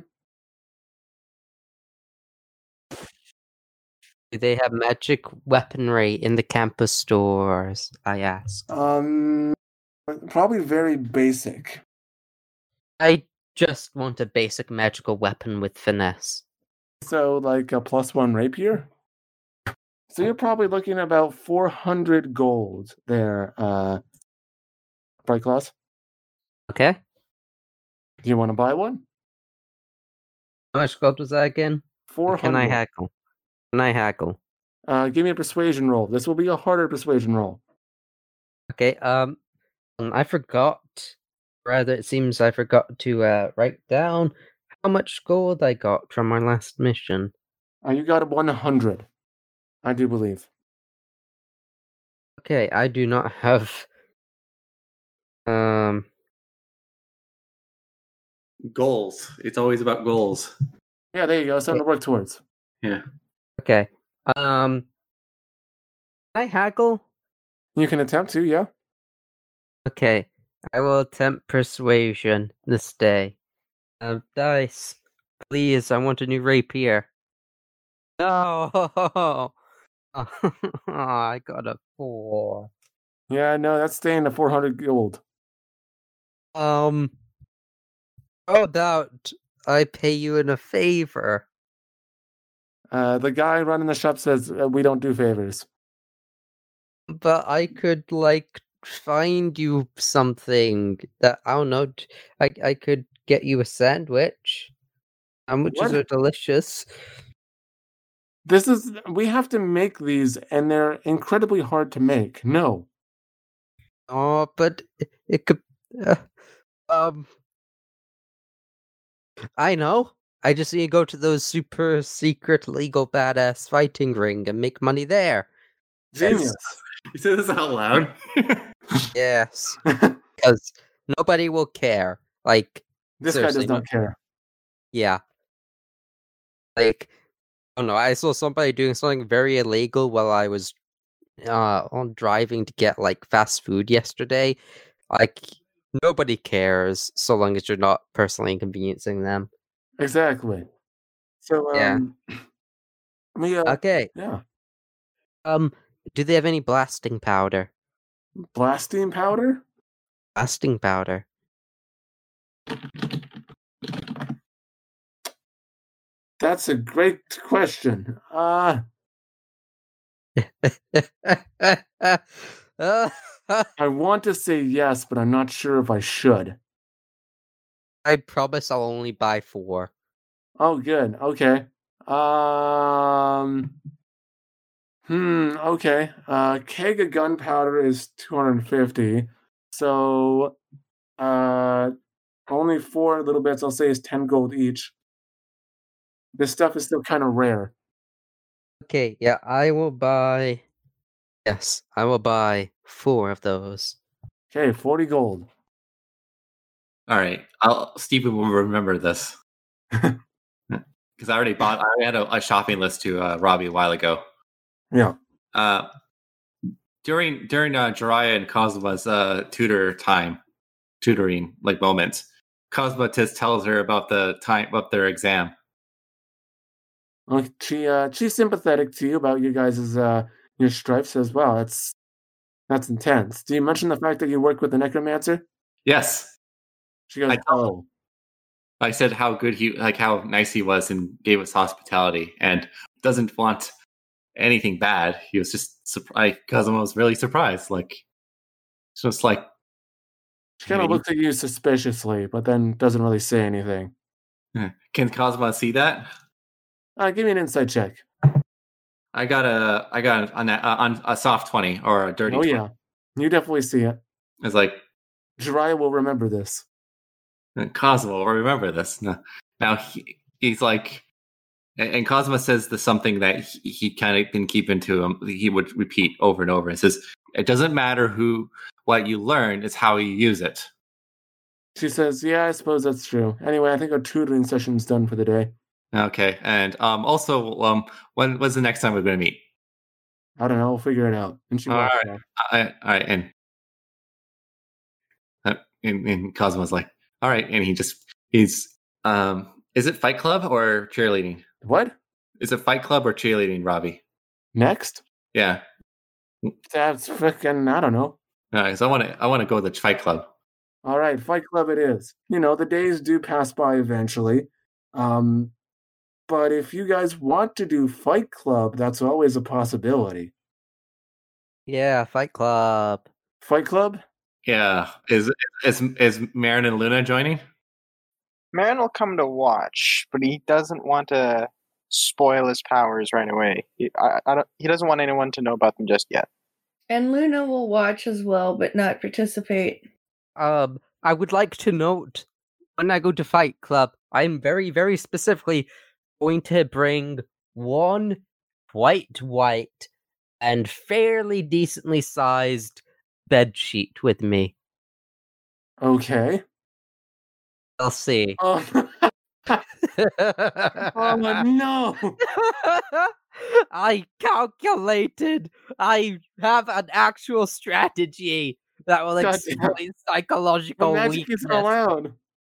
Do they have magic weaponry in the campus stores? I asked. Probably very basic. I just want a basic magical weapon with finesse. So, like a +1 rapier? So you're probably looking at about 400 gold there, Bright Claws. Okay. Do you want to buy one? How much gold was that again? 400. Can I haggle? Give me a persuasion roll. This will be a harder persuasion roll. Okay, I forgot. Rather, it seems I forgot to write down how much gold I got from our last mission. You got 100, I do believe. Okay, I do not have... Goals. It's always about goals. Yeah, there you go. Something to work towards. Yeah. Okay. Can I haggle? You can attempt to, yeah. Okay, I will attempt persuasion this day. Dice, please, I want a new rapier. No! I got a 4. Yeah, no, that's staying at 400 gold. How about I pay you in a favor? The guy running the shop says we don't do favors. But I could, find you something that, I don't know, I could get you a sandwich. Sandwiches are delicious. We have to make these, and they're incredibly hard to make. No. Oh, but it could. Um, I know. I just need to go to those super secret legal badass fighting ring and make money there. Genius. You say this out loud? Yes, because nobody will care. Like This guy does seriously, not care. yeah. Like, oh no, I saw somebody doing something very illegal while I was on driving to get like fast food yesterday. Like, nobody cares so long as you're not personally inconveniencing them. Exactly. So, Yeah. Okay. Yeah. Do they have any blasting powder? Blasting powder? Blasting powder. That's a great question. Uh, I want to say yes, but I'm not sure if I should. I promise I'll only buy 4. Oh, good. Okay. Okay. Keg of gunpowder is 250. So, only 4 little bits, I'll say, is 10 gold each. This stuff is still kind of rare. Okay, yeah, I will buy. Yes, I will buy 4 of those. Okay, 40 gold. All right. Stephen will remember this. Because I already had a shopping list to Robbie a while ago. Yeah. During Jiraiya and Cosmo's tutoring like moments, Cosmo just tells her about their exam. Well, she's sympathetic to you about you guys' your stripes as well. That's intense. Do you mention the fact that you work with the necromancer? Yes. She goes, "Oh." I said how good how nice he was and gave us hospitality and doesn't want anything bad. He was just surprised. Cosmo was really surprised. Like, it's just like. She kind of looks at you suspiciously, but then doesn't really say anything. Can Cosmo see that? Give me an insight check. I got on a soft 20 or a dirty 20. Yeah. You definitely see it. It's like Jiraiya will remember this. Cosmo will remember this. Now he's like, and Cosmo says something that he kind of been keeping to him. He would repeat over and over. It says, "It doesn't matter what you learn; it's how you use it." She says, "Yeah, I suppose that's true." Anyway, I think our tutoring session's done for the day. Okay, and also, when was the next time we're going to meet? I don't know. We'll figure it out. And she walks back. All right, and Cosmo's like, all right, and he's is it Fight Club or cheerleading? What? Is it Fight Club or cheerleading, Robbie? Next? Yeah. That's freaking, I don't know. So I want to go to the Fight Club. All right, Fight Club it is. The days do pass by eventually. But if you guys want to do Fight Club, that's always a possibility. Yeah, Fight Club. Fight Club? Yeah. Is Marin and Luna joining? Marin will come to watch, but he doesn't want to spoil his powers right away. He doesn't want anyone to know about them just yet. And Luna will watch as well, but not participate. I would like to note, when I go to Fight Club, I'm very, very specifically going to bring one white and fairly decently sized bed sheet with me. Okay. I'll see. Oh, oh no! I calculated. I have an actual strategy that will exploit psychological the magic weakness. Isn't allowed.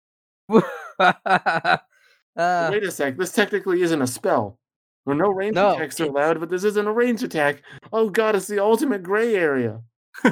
Wait a sec. This technically isn't a spell. Well, no range attacks are allowed, but this isn't a range attack. Oh god, it's the ultimate gray area.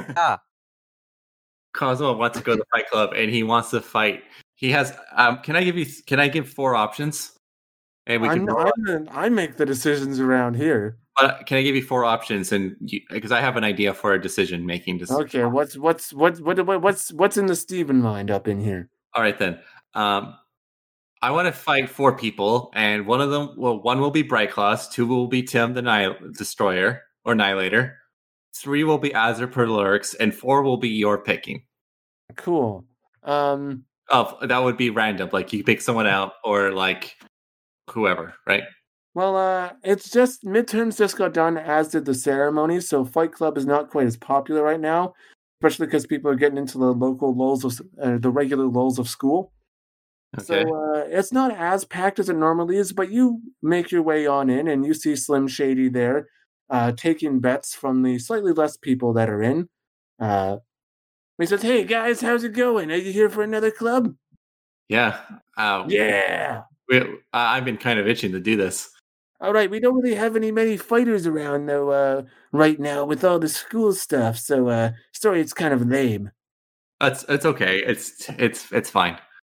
Cosmo wants to go to the Fight Club and he wants to fight. He has. Can I give 4 options? And I make the decisions around here. Can I give you 4 options? And because I have an idea for a decision making. Okay, what's in the Steven mind up in here? All right then. I want to fight 4 people, and one will be Brightclaws, 2 will be Tim the Destroyer or Annihilator, 3 will be Azure Perlurix, and 4 will be your picking. Cool. Oh, that would be random. Like you pick someone out or like whoever, right? Well, it's just midterms just got done, as did the ceremony, so Fight Club is not quite as popular right now, especially because people are getting into the local lulls of the regular lulls of school. Okay. So it's not as packed as it normally is, but you make your way on in, and you see Slim Shady there, taking bets from the slightly less people that are in. He says, "Hey guys, how's it going? Are you here for another club?" Yeah. Yeah. I've been kind of itching to do this. All right, we don't really have many fighters around though right now with all the school stuff. So sorry, it's kind of lame. It's okay. It's fine.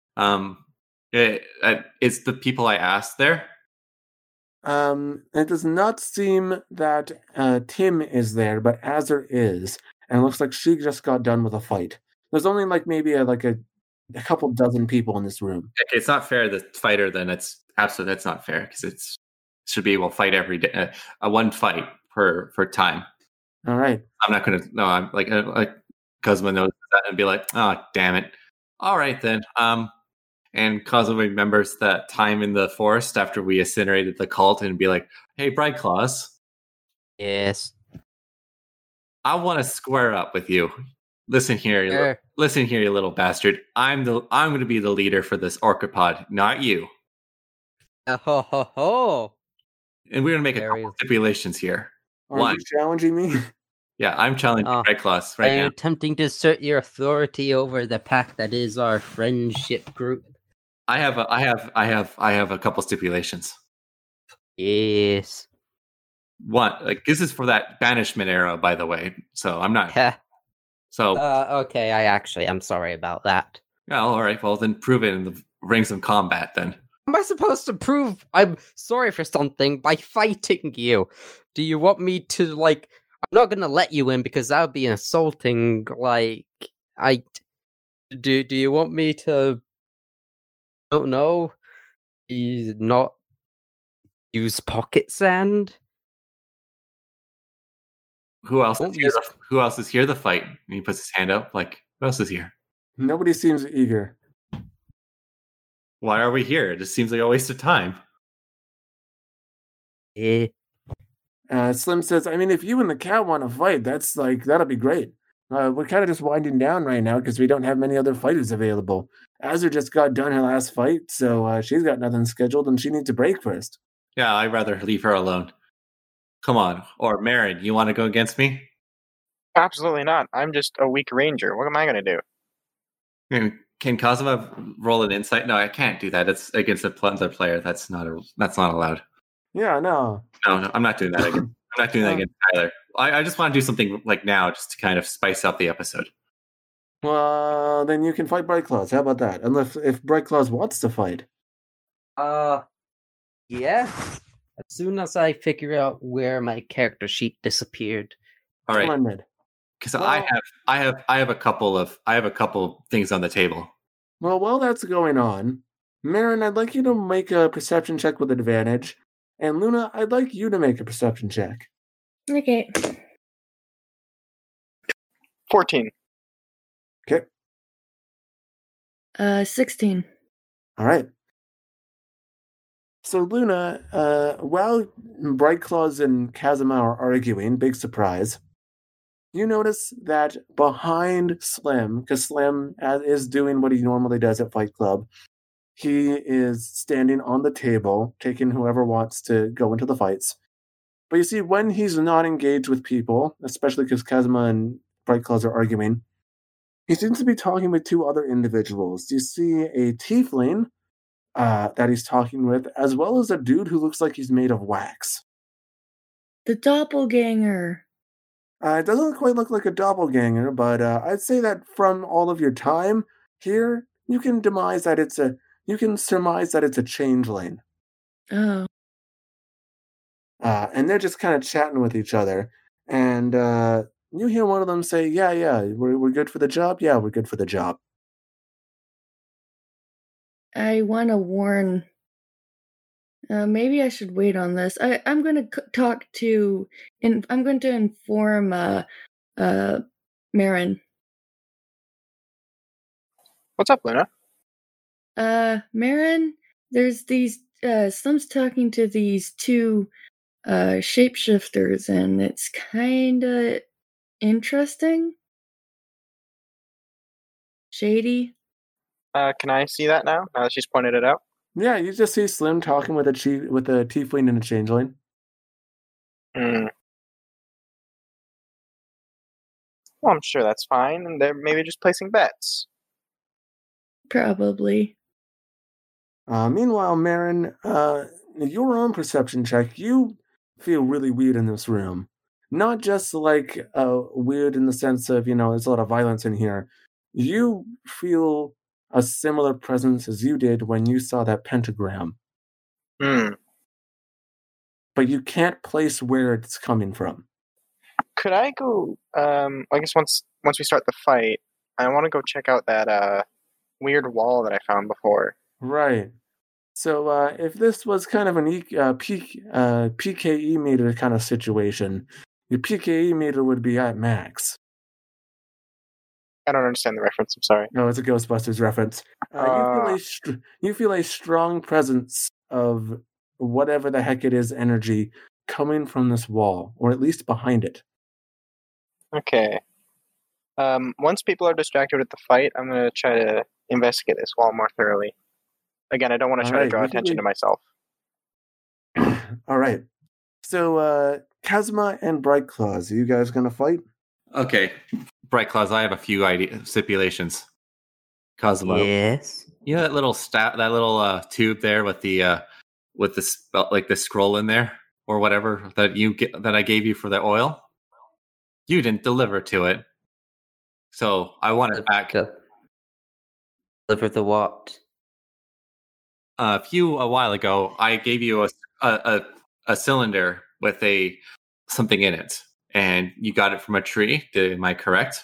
It's the people I asked there. It does not seem that Tim is there, but Azure is, and it looks like she just got done with a fight. There's only like maybe a couple dozen people in this room. Okay, it's not fair. The fighter, then that's not fair because it should be able to fight every day. One fight per time. All right. I'm not gonna. No, I'm like Cosmo knows that and be like, oh damn it. All right then. And Cosmo remembers that time in the forest after we incinerated the cult and be like, hey, Brightclaws. Yes. I want to square up with you. Listen here, you little bastard. I'm going to be the leader for this Orcapod, not you. Ho ho ho! And we're going to make a couple stipulations here. Are you challenging me? Yeah, I'm challenging Brightclaws right now. Are you attempting to assert your authority over the pack that is our friendship group? I have a couple stipulations. Yes. One, like this is for that banishment era, by the way. So I'm not. So okay, I'm sorry about that. Oh, all right. Well, then prove it in the rings of combat. Then am I supposed to prove I'm sorry for something by fighting you? Do you want me to like? I'm not gonna let you in because that would be insulting. Like, do you want me to? I don't know. Not use pocket sand. Who else is here? Who else is here to fight? And he puts his hand up. Like, who else is here? Nobody seems eager. Why are we here? It just seems like a waste of time. Slim says, I mean, if you and the cat want to fight, that'll be great. We're kind of just winding down right now because we don't have many other fighters available. Azure just got done her last fight, so she's got nothing scheduled and she needs a break first. Yeah, I'd rather leave her alone. Come on. Or Marin, you want to go against me? Absolutely not. I'm just a weak ranger. What am I going to do? Can Cosmo roll an insight? No, I can't do that. It's against another player. That's not allowed. Yeah, no. No, I'm not doing that again. I'm not doing that against Tyler. I just want to do something like now just to kind of spice up the episode. Well, then you can fight Brightclaws. How about that? Unless if Brightclaws wants to fight. Yeah. As soon as I figure out where my character sheet disappeared. All right. Come on, Ned. Because I have a couple things on the table. Well, while that's going on, Marin, I'd like you to make a perception check with advantage, and Luna, I'd like you to make a perception check. Okay. 14. Okay. 16. All right. So Luna, while Brightclaws and Kazuma are arguing, big surprise, you notice that behind Slim, because Slim is doing what he normally does at Fight Club, he is standing on the table, taking whoever wants to go into the fights. But you see, when he's not engaged with people, especially because Kazuma and Brightclaws are arguing, he seems to be talking with 2 other individuals. You see a tiefling that he's talking with, as well as a dude who looks like he's made of wax. The doppelganger. It doesn't quite look like a doppelganger, but I'd say that from all of your time here, you can surmise that it's a changeling. Oh. And they're just kind of chatting with each other, and you hear one of them say, "Yeah, we're good for the job. Yeah, we're good for the job." I want to warn. Maybe I should wait on this. I'm going to talk to, and I'm going to inform Marin. What's up, Luna? Marin, there's these. Slum's talking to these two shapeshifters, and it's kind of interesting. Shady. Can I see that now that she's pointed it out? Yeah, you just see Slim talking with a tiefling and a changeling. Well, I'm sure that's fine, and they're maybe just placing bets. Probably. Meanwhile, Marin, your own perception check, you feel really weird in this room. Not just like weird in the sense of, there's a lot of violence in here. You feel a similar presence as you did when you saw that pentagram. But you can't place where it's coming from. Could I go, I guess once we start the fight, I want to go check out that weird wall that I found before. Right. So if this was kind of an PKE meter kind of situation, your PKE meter would be at max. I don't understand the reference, I'm sorry. No, it's a Ghostbusters reference. You feel a strong presence of whatever the heck it is energy coming from this wall, or at least behind it. Okay. Once people are distracted with the fight, I'm going to try to investigate this wall more thoroughly. Again, I don't want to try to draw attention to myself. All right. So, Kazuma and Bright Claws, are you guys going to fight? Okay. Bright Claws, I have a few stipulations. Kazuma. Yes. You know that little tube there with the scroll in there or whatever that I gave you for the oil? You didn't deliver to it. So I want it back. Deliver the what? A while ago, I gave you a cylinder with something in it, and you got it from a tree. Am I correct?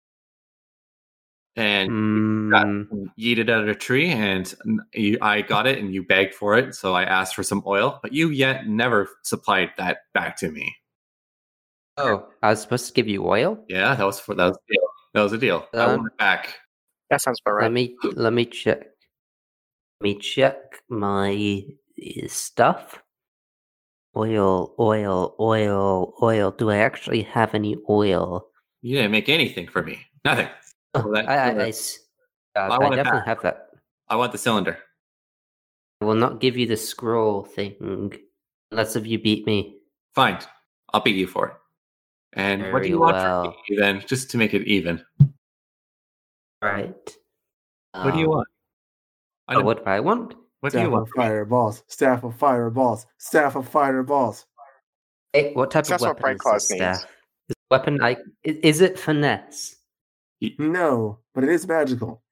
And you yeeted out of a tree, and I got it, and you begged for it. So I asked for some oil, but you yet never supplied that back to me. Oh, I was supposed to give you oil? Yeah, that was a deal. That was a deal. I want it back. That sounds about right. Let me check. Let me check my stuff. Oil. Do I actually have any oil? You didn't make anything for me. Nothing. Oh, I definitely have that. I want the cylinder. I will not give you the scroll thing unless if you beat me. Fine. I'll beat you for it. And what do you want from me then, just to make it even? Right. What do you want? What do I want? What do you want? Fireballs. Staff of fireballs. Staff of fireballs. Hey, what type of weapon is this staff? This weapon, is it finesse? No, but it is magical.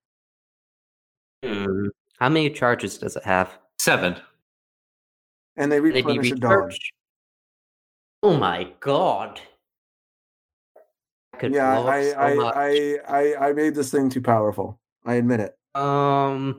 How many charges does it have? 7. And they replenish a dog. Oh my god. I made this thing too powerful. I admit it. I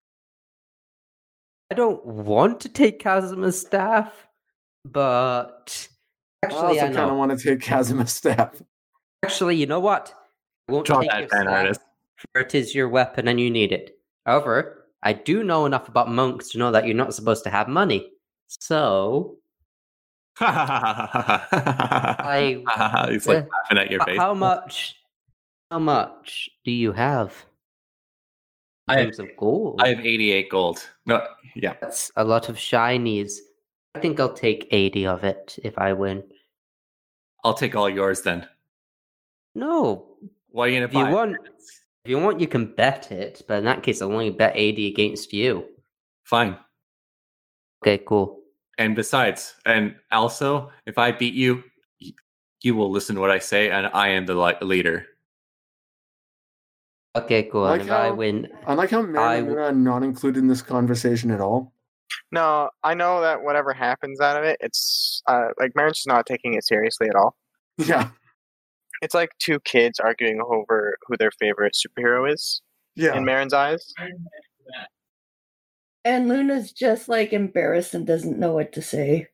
don't want to take Kazuma's staff, but actually I also kind of want to take Kazuma's staff. Actually, you know what? I won't take your staff, for it is your weapon and you need it. However, I do know enough about monks to know that you're not supposed to have money. So He's like laughing at your face. How much do you have? In terms of gold? I have 88 gold. No, yeah. That's a lot of shinies. I think I'll take 80 of it if I win. I'll take all yours then. No. Why are you gonna buy? If you want, you can bet it, but in that case, I'll only bet 80 against you. Fine. Okay, cool. And besides, and also, if I beat you, you will listen to what I say, and I am the leader. Okay, cool. And if I win, I like how you're not included in this conversation at all. No, I know that whatever happens out of it, it's like Marin's just not taking it seriously at all. Yeah. It's like two kids arguing over who their favorite superhero is. Yeah. In Marin's eyes. And Luna's just like embarrassed and doesn't know what to say.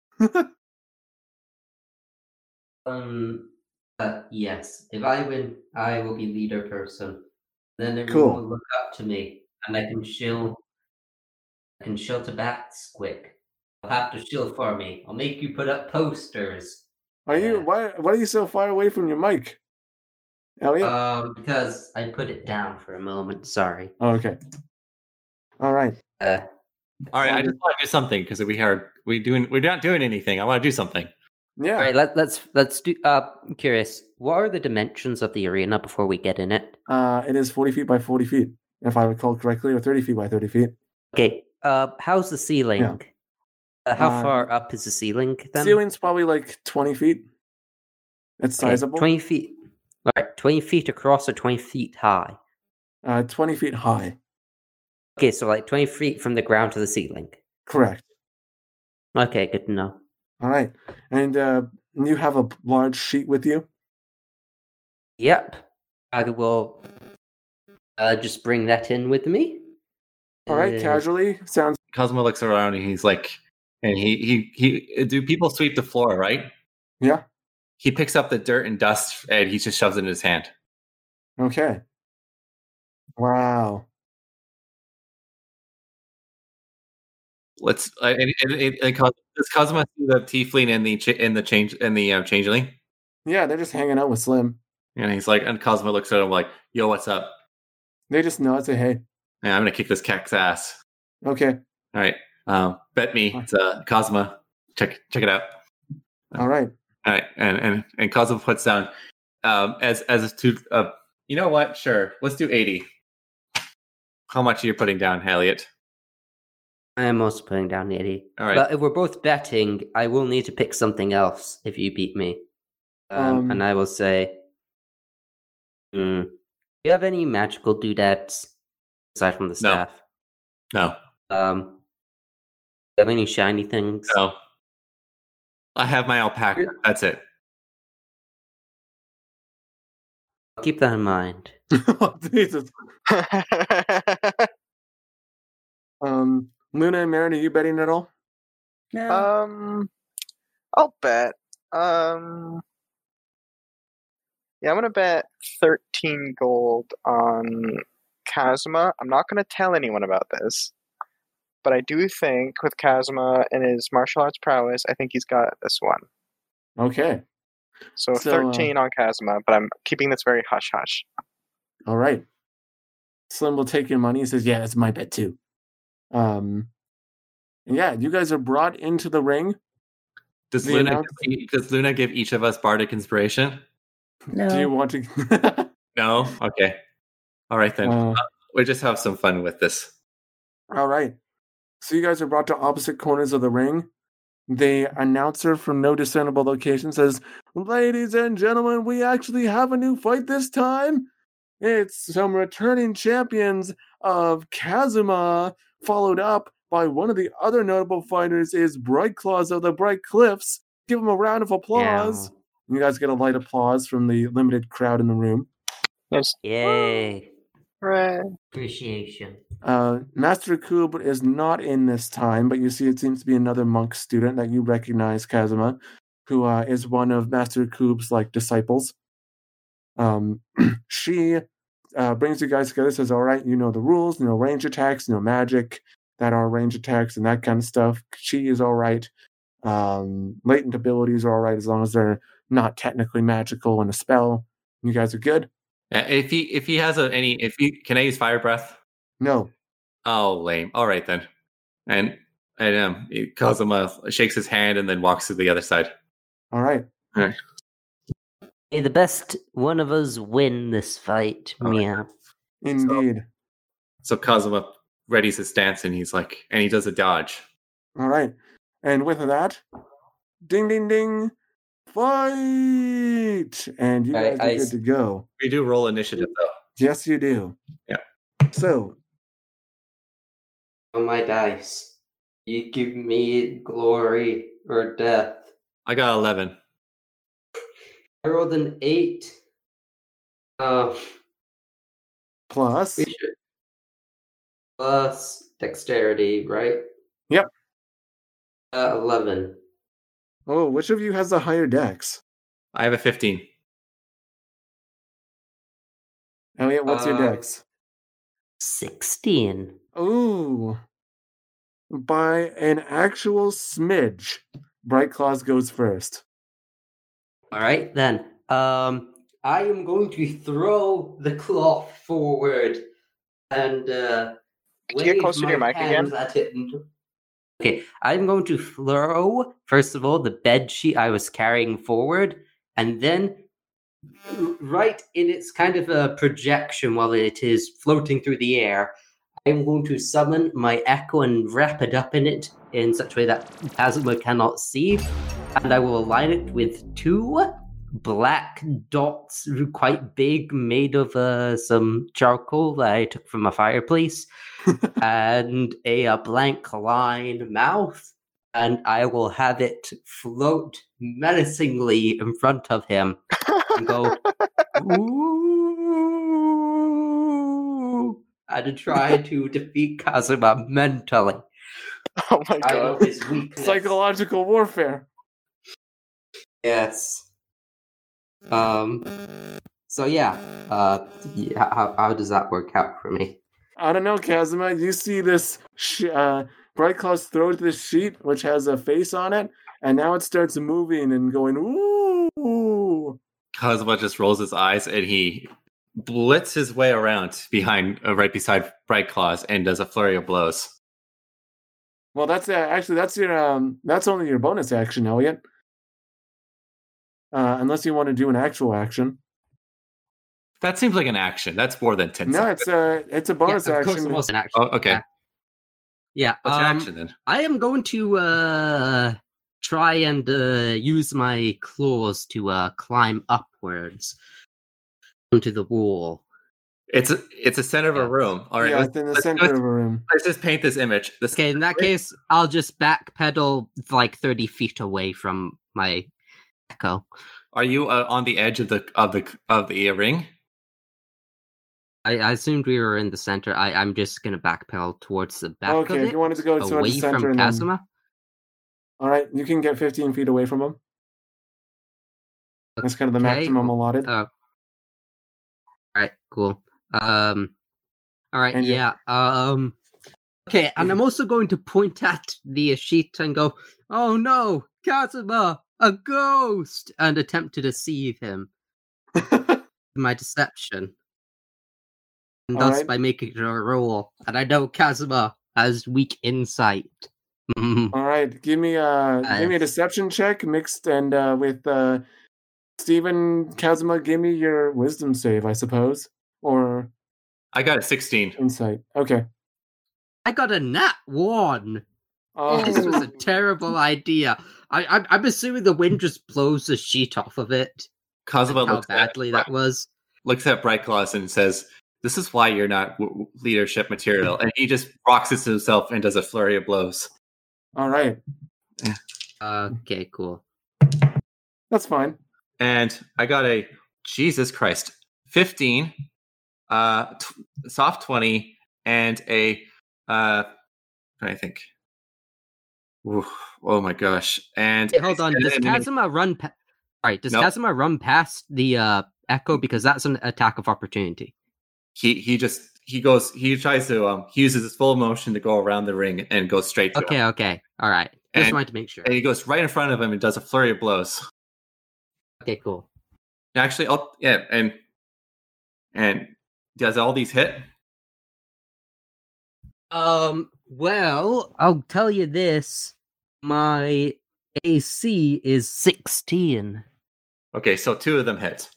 Yes. If I win, I will be leader person. Then everyone Cool. will look up to me, and I can shill to bats quick. You'll have to shill for me. I'll make you put up posters. Are you? Why are you so far away from your mic? Elliot? Because I put it down for a moment. Sorry. Oh, okay. All right. All right, I just want to do something because we're not doing anything. I want to do something. Yeah. All right, let's do. I'm curious. What are the dimensions of the arena before we get in it? It is 40 feet by 40 feet, if I recall correctly, or 30 feet by 30 feet. Okay. How's the ceiling? Yeah. How far up is the ceiling then? Ceiling's probably like 20 feet. It's sizable. 20 feet. All right, 20 feet across or 20 feet high? 20 feet high. Okay, so like 20 feet from the ground to the ceiling. Correct. Okay, good to know. All right. And you have a large sheet with you? Yep. I will just bring that in with me. All right, casually. Sounds. Cosmo looks around and he's like, and he do people sweep the floor, right? Yeah. He picks up the dirt and dust and he just shoves it in his hand. Okay. Wow. Let's does Cosmo see the tiefling and the changeling? Yeah, they're just hanging out with Slim. And he's like, and Cosmo looks at him like, "Yo, what's up?" They just nod, say, "Hey." Yeah, I'm gonna kick this cat's ass. Okay. All right. Bet me. It's Cosmo. Check it out. All right. All right. And Cosmo puts down as a two. You know what? Sure. Let's do 80. How much are you putting down, Elliot? I am also putting down 80. All right. But if we're both betting, I will need to pick something else if you beat me. And I will say, do you have any magical doodads aside from the staff? No. Do you have any shiny things? No. I have my alpaca. That's it. I'll keep that in mind. Jesus. Luna and Marin, are you betting at all? No. I'll bet. Yeah, I'm gonna bet 13 gold on Kazuma. I'm not gonna tell anyone about this, but I do think with Kazuma and his martial arts prowess, I think he's got this one. Okay. So 13 on Kazuma, but I'm keeping this very hush hush. All right. Slim will take your money. He says, "Yeah, that's my bet too." And yeah, you guys are brought into the ring. Does Luna give each of us bardic inspiration? No. Do you want to? No? Okay. All right, then. We just have some fun with this. All right. So you guys are brought to opposite corners of the ring. The announcer from no discernible location says, "Ladies and gentlemen, we actually have a new fight this time. It's some returning champions of Kazuma, followed up by one of the other notable fighters is Bright Claws of the Bright Cliffs. Give them a round of applause." Yeah. You guys get a light applause from the limited crowd in the room. Yes. Yay. Right. Appreciation. Master Koob is not in this time, but you see it seems to be another monk student that you recognize, Kazuma, who is one of Master Koob's disciples. She brings you guys together, says, "All right, you know the rules, no range attacks, no magic that are range attacks and that kind of stuff. Chi is all right. Latent abilities are all right as long as they're not technically magical and a spell. You guys are good." If he has can I use fire breath? No. Oh, lame. All right then. And Kazuma shakes his hand and then walks to the other side. All right. All right. May the best one of us win this fight. Yeah. Indeed. So Kazuma readies his stance and he does a dodge. All right. And with that, ding, ding, ding, fight! And you guys are good to go. We do roll initiative, though. Yes, you do. Yeah. So. On my dice, you give me glory or death. I got 11. I rolled an 8. Plus. plus dexterity, right? Yep. 11. Oh, which of you has the higher dex? I have a 15. Elliot, what's your Uh, dex? 16. Ooh. By an actual smidge. Bright Claws goes first. All right, then. I am going to throw the cloth forward and Could you get wave closer to my your mic hands again? at it. Okay, I'm going to throw, first of all, the bed sheet I was carrying forward, and then right in its kind of a projection while it is floating through the air, I'm going to summon my echo and wrap it up in it in such a way that Kazuma cannot see, and I will align it with 2 black dots, quite big, made of some charcoal that I took from a fireplace, and a blank line mouth, and I will have it float menacingly in front of him and go, ooh, and to try to defeat Kazuma mentally. Oh my I know god. his weakness. Psychological warfare. Yes. So yeah. How does that work out for me? I don't know, Kazuma. You see this Bright Claws throw this sheet, which has a face on it, and now it starts moving and going, ooh. Kazuma just rolls his eyes and he blitz his way around behind, right beside Bright Claws, and does a flurry of blows. Well, that's that's only your bonus action, Elliot. Unless you want to do an actual action. That seems like an action. That's more than 10 No, seconds. it's a bonus Of course, action. it was an action. Oh, okay. Yeah. What's your action then? I am going to try and use my claws to climb upwards onto the wall. It's a center of a Yeah. room. All right, Yeah, it's in the center of a room. let's just paint this image. Okay, in that case, I'll just backpedal like 30 feet away from my echo. Are you on the edge of the ring? I assumed we were in the center. I'm just gonna backpedal towards the back of Okay, it, you wanted to go towards away the center from and then- Kazuma. All right, you can get 15 feet away from him. That's kind of the Okay, maximum allotted. All right, cool. All right, And you- yeah. Okay, and I'm also going to point at the sheet and go, "Oh no, Kazuma, a ghost!" and attempt to deceive him. My deception. And thus Alright. by making it a roll. And I know Kazuma has weak insight. All right, give me a deception check mixed and with Steven Kazuma. Give me your wisdom save, I suppose, or I got a 16. insight. Okay. I got a nat 1. Oh, This was a terrible idea. I'm assuming the wind just blows the sheet off of it. Kazuma How looks badly that was. at Bright Claws and says, "This is why you're not leadership material." And he just rocks it to himself and does a flurry of blows. all right, Okay, cool. that's fine. And I got a Jesus Christ 15, soft 20, and a I think. Ooh, oh my gosh! And Hey, hold on. Does and- Kazuma run? Alright, does Nope. Kazuma run past the echo because that's an attack of opportunity? he tries to he uses his full motion to go around the ring and goes straight to him. Okay. All right. Just And- wanted to make sure. And he goes right in front of him and does a flurry of blows. Okay, cool. Actually, and does all these hit? Well, I'll tell you this. My AC is 16. Okay, so 2 of them hit.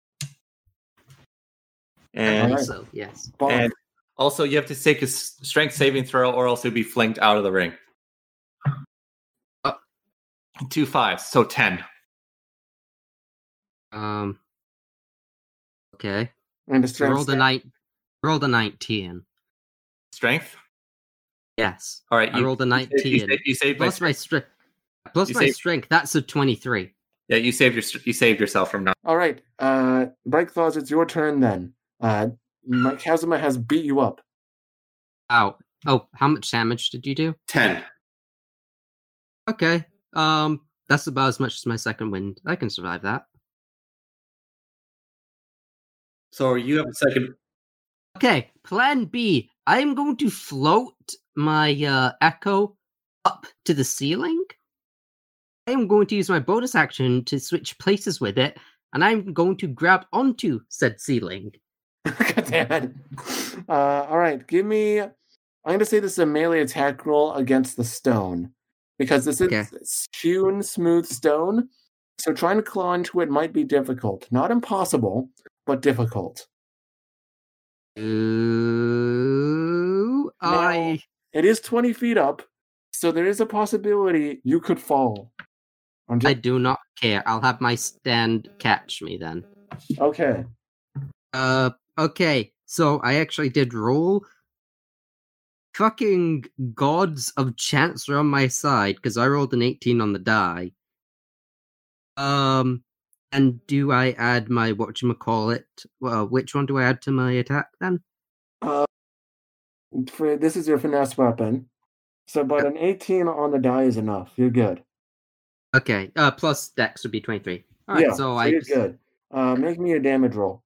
And Alright. So, yes. Bonk. and also you have to take a strength saving throw, or else you'll be flanked out of the ring. 2 5s, so 10. Okay. And the strength. Rolled a 19. Strength. Yes. All right, I rolled a 19. You saved my Plus my strength. Plus You my saved- strength. That's a 23. Yeah, you saved yourself from not. All right, Bright Claws, it's your turn then. Kazuma has beat you up. Ow. Oh, how much damage did you do? 10. Okay. That's about as much as my second wind. I can survive that. So you have a second. Okay, plan B. I'm going to float my echo up to the ceiling. I am going to use my bonus action to switch places with it, and I'm going to grab onto said ceiling. God damn it. All right, give me. I'm going to say this is a melee attack roll against the stone because this is hewn smooth stone. So trying to claw into it might be difficult. Not impossible, but difficult. Ooh, Now, it is 20 feet up, so there is a possibility you could fall. I do not care. I'll have my stand catch me then. Okay. Okay. So I actually did roll. Fucking gods of chance are on my side because I rolled an 18 on the die. And do I add my whatchamacallit? Well, which one do I add to my attack then? This is your finesse weapon. So, but an 18 on the die is enough. You're good. Okay. Plus dex would be 23. All right. Yeah, so you're good. Make me a damage roll.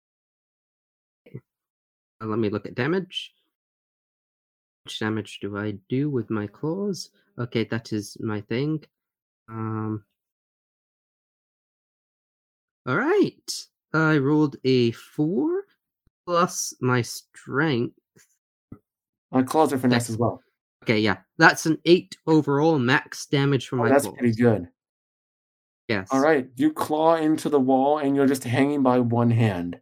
Let me look at damage. Which damage do I do with my claws? Okay, that is my thing. All right. I rolled a 4 plus my strength. Claws are finesse as well. Okay, yeah. That's an 8 overall max damage for my that's claws. pretty good. Yes. All right. You claw into the wall and you're just hanging by one hand.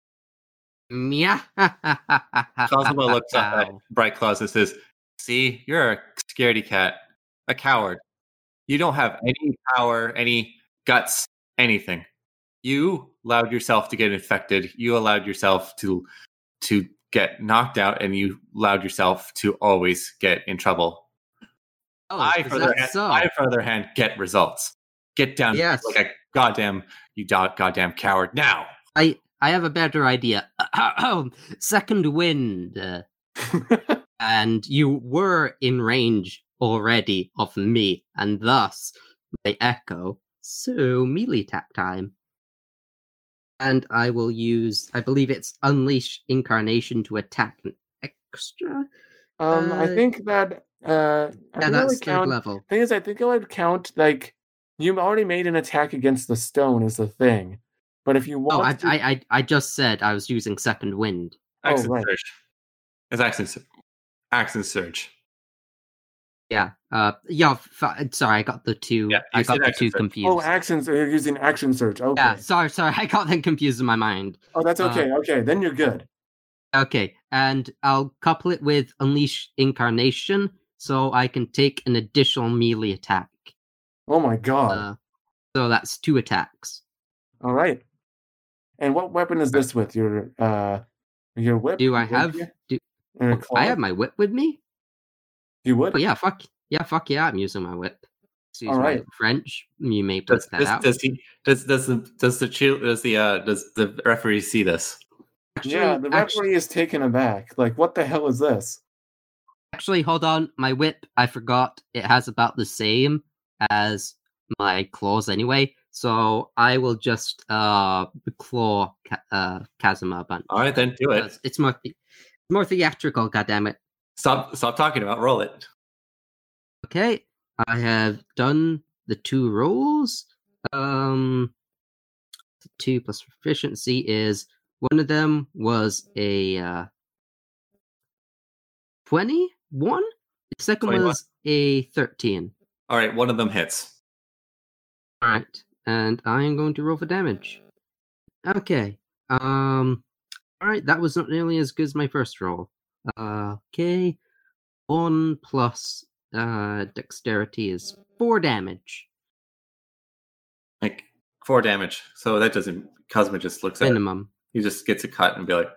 Yeah. Cosmo looks up at Bright Claws and says, "See, you're a scaredy cat, a coward. You don't have any power, any guts, anything. You allowed yourself to get infected. You allowed yourself to get knocked out, and you allowed yourself to always get in trouble. I, for other hand, get results. Get down like a goddamn coward now." I have a better idea. Second wind. And you were in range already of me, and thus my echo. So melee attack time. And I will use, I believe it's Unleash Incarnation to attack an extra. I think that that's third level. Thing is, I think it would count like you already made an attack against the stone is the thing. But if you want, I just said I was using second wind. Accent surge. It's accent surge. Yeah. Sorry, I got the two. Yeah, I got the two confused. Oh, accents. You're using action surge. Okay. Yeah. Sorry. I got them confused in my mind. Oh, that's okay. Okay, then you're good. Okay, and I'll couple it with Unleash Incarnation, so I can take an additional melee attack. Oh my god! So that's 2 attacks. All right. And what weapon is this with? Your whip? Do I have? I have my whip with me. You would? Oh yeah, fuck yeah! I'm using my whip. Excuse my French. You may put that out. Does the referee see this? Actually, the referee is taken aback. Like, what the hell is this? Actually, hold on. My whip, I forgot. It has about the same as my claws anyway. So I will just claw Kazuma a bunch. All right, then do it. It's more theatrical. Goddammit! Stop talking about. Roll it. Okay, I have done the 2 rolls. 2 plus proficiency is. One of them was a 21. The second 21. Was a 13. All right, one of them hits. All right, and I am going to roll for damage. Okay. All right, that was not nearly as good as my first roll. Okay. 1 plus dexterity is 4 damage. Like 4 damage. So that doesn't. Cosmo just looks at minimum. He just gets a cut and be like,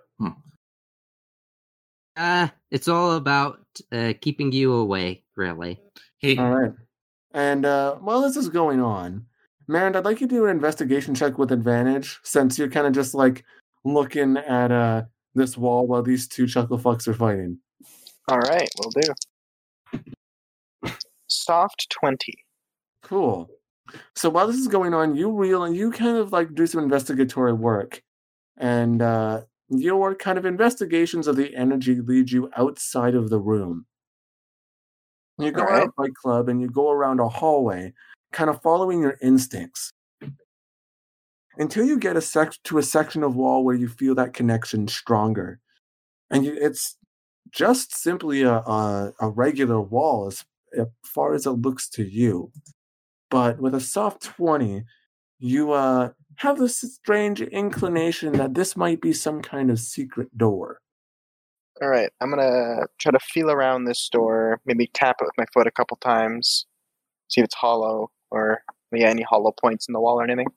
It's all about keeping you away, really. All right. And while this is going on, Marin, I'd like you to do an investigation check with advantage, since you're kind of just like looking at this wall while these 2 chuckle fucks are fighting. All right, will do. Soft 20. Cool. So while this is going on, you kind of like do some investigatory work, and your kind of investigations of the energy lead you outside of the room. You go Alright. out by club and you go around a hallway, kind of following your instincts, until you get to a section of wall where you feel that connection stronger, and it's just simply a regular wall as far as it looks to you. But with a soft 20, you have this strange inclination that this might be some kind of secret door. All right, I'm gonna try to feel around this door, maybe tap it with my foot a couple times, see if it's hollow or any hollow points in the wall or anything.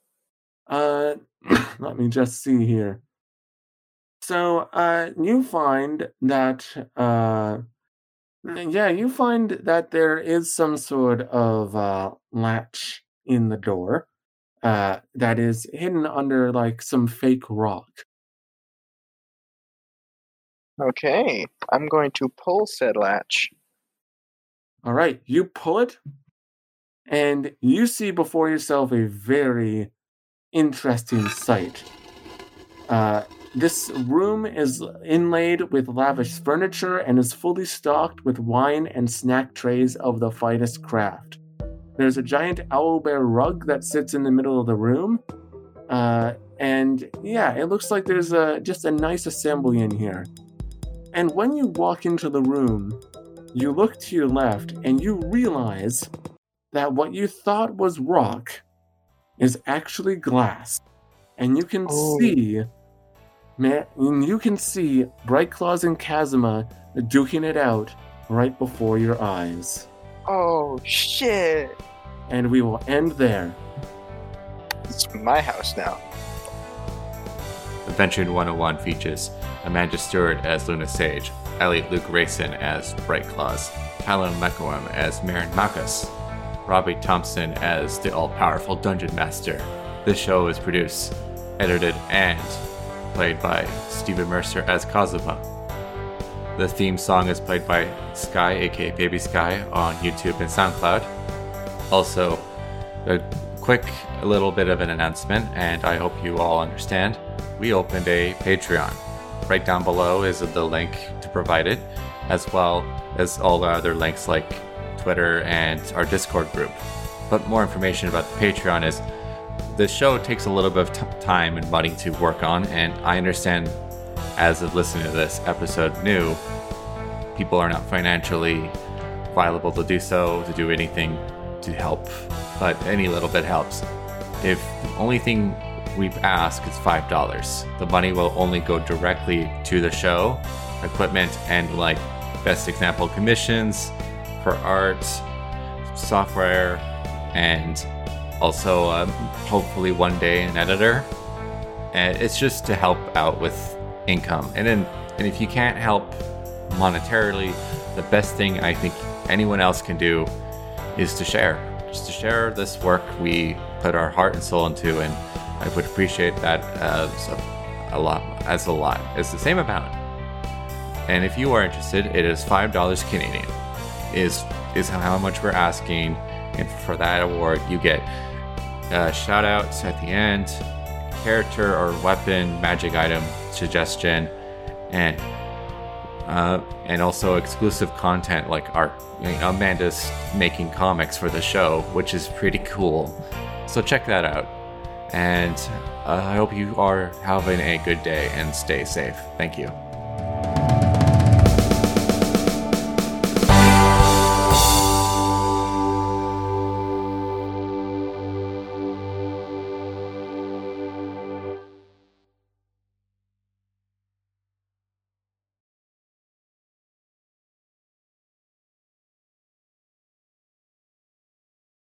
Let me just see here. So, you find that, you find that there is some sort of latch in the door that is hidden under like some fake rock. Okay, I'm going to pull said latch. All right, you pull it, and you see before yourself a very interesting sight. This room is inlaid with lavish furniture and is fully stocked with wine and snack trays of the finest craft. There's a giant owlbear rug that sits in the middle of the room. And yeah, it looks like there's just a nice assembly in here. And when you walk into the room, you look to your left and you realize that what you thought was rock is actually glass. And you can see Bright Claws and Kazuma duking it out right before your eyes. Oh, shit! And we will end there. It's my house now. Adventuring 101 features Amanda Stewart as Luna Sage, Elliot Luke Rayson as Bright Claws, Callum McEwem as Marin Marcus, Robbie Thompson as the all-powerful Dungeon Master. This show is produced, edited, and played by Stephen Mercer as Kazuma. The theme song is played by Sky, aka Baby Sky, on YouTube and SoundCloud. Also, a little bit of an announcement, and I hope you all understand. We opened a Patreon. Right down below is the link to provide it, as well as all the other links like Twitter and our Discord group. But more information about the Patreon is the show takes a little bit of time and money to work on, and I understand as of listening to this episode new, people are not financially viable to do so, to do anything to help, but any little bit helps. If the only thing we've asked is $5, the money will only go directly to the show, equipment, and like best example commissions for art, software, and also hopefully one day an editor. And it's just to help out with income. And if you can't help monetarily, the best thing I think anyone else can do is to share. Just to share this work we put our heart and soul into, and I would appreciate that as a lot. It's the same amount. And if you are interested, it is $5 Canadian. Is how much we're asking, and for that award you get shout outs at the end, character or weapon, magic item suggestion, and also exclusive content like Amanda's making comics for the show, which is pretty cool. So check that out. And I hope you are having a good day and stay safe. Thank you.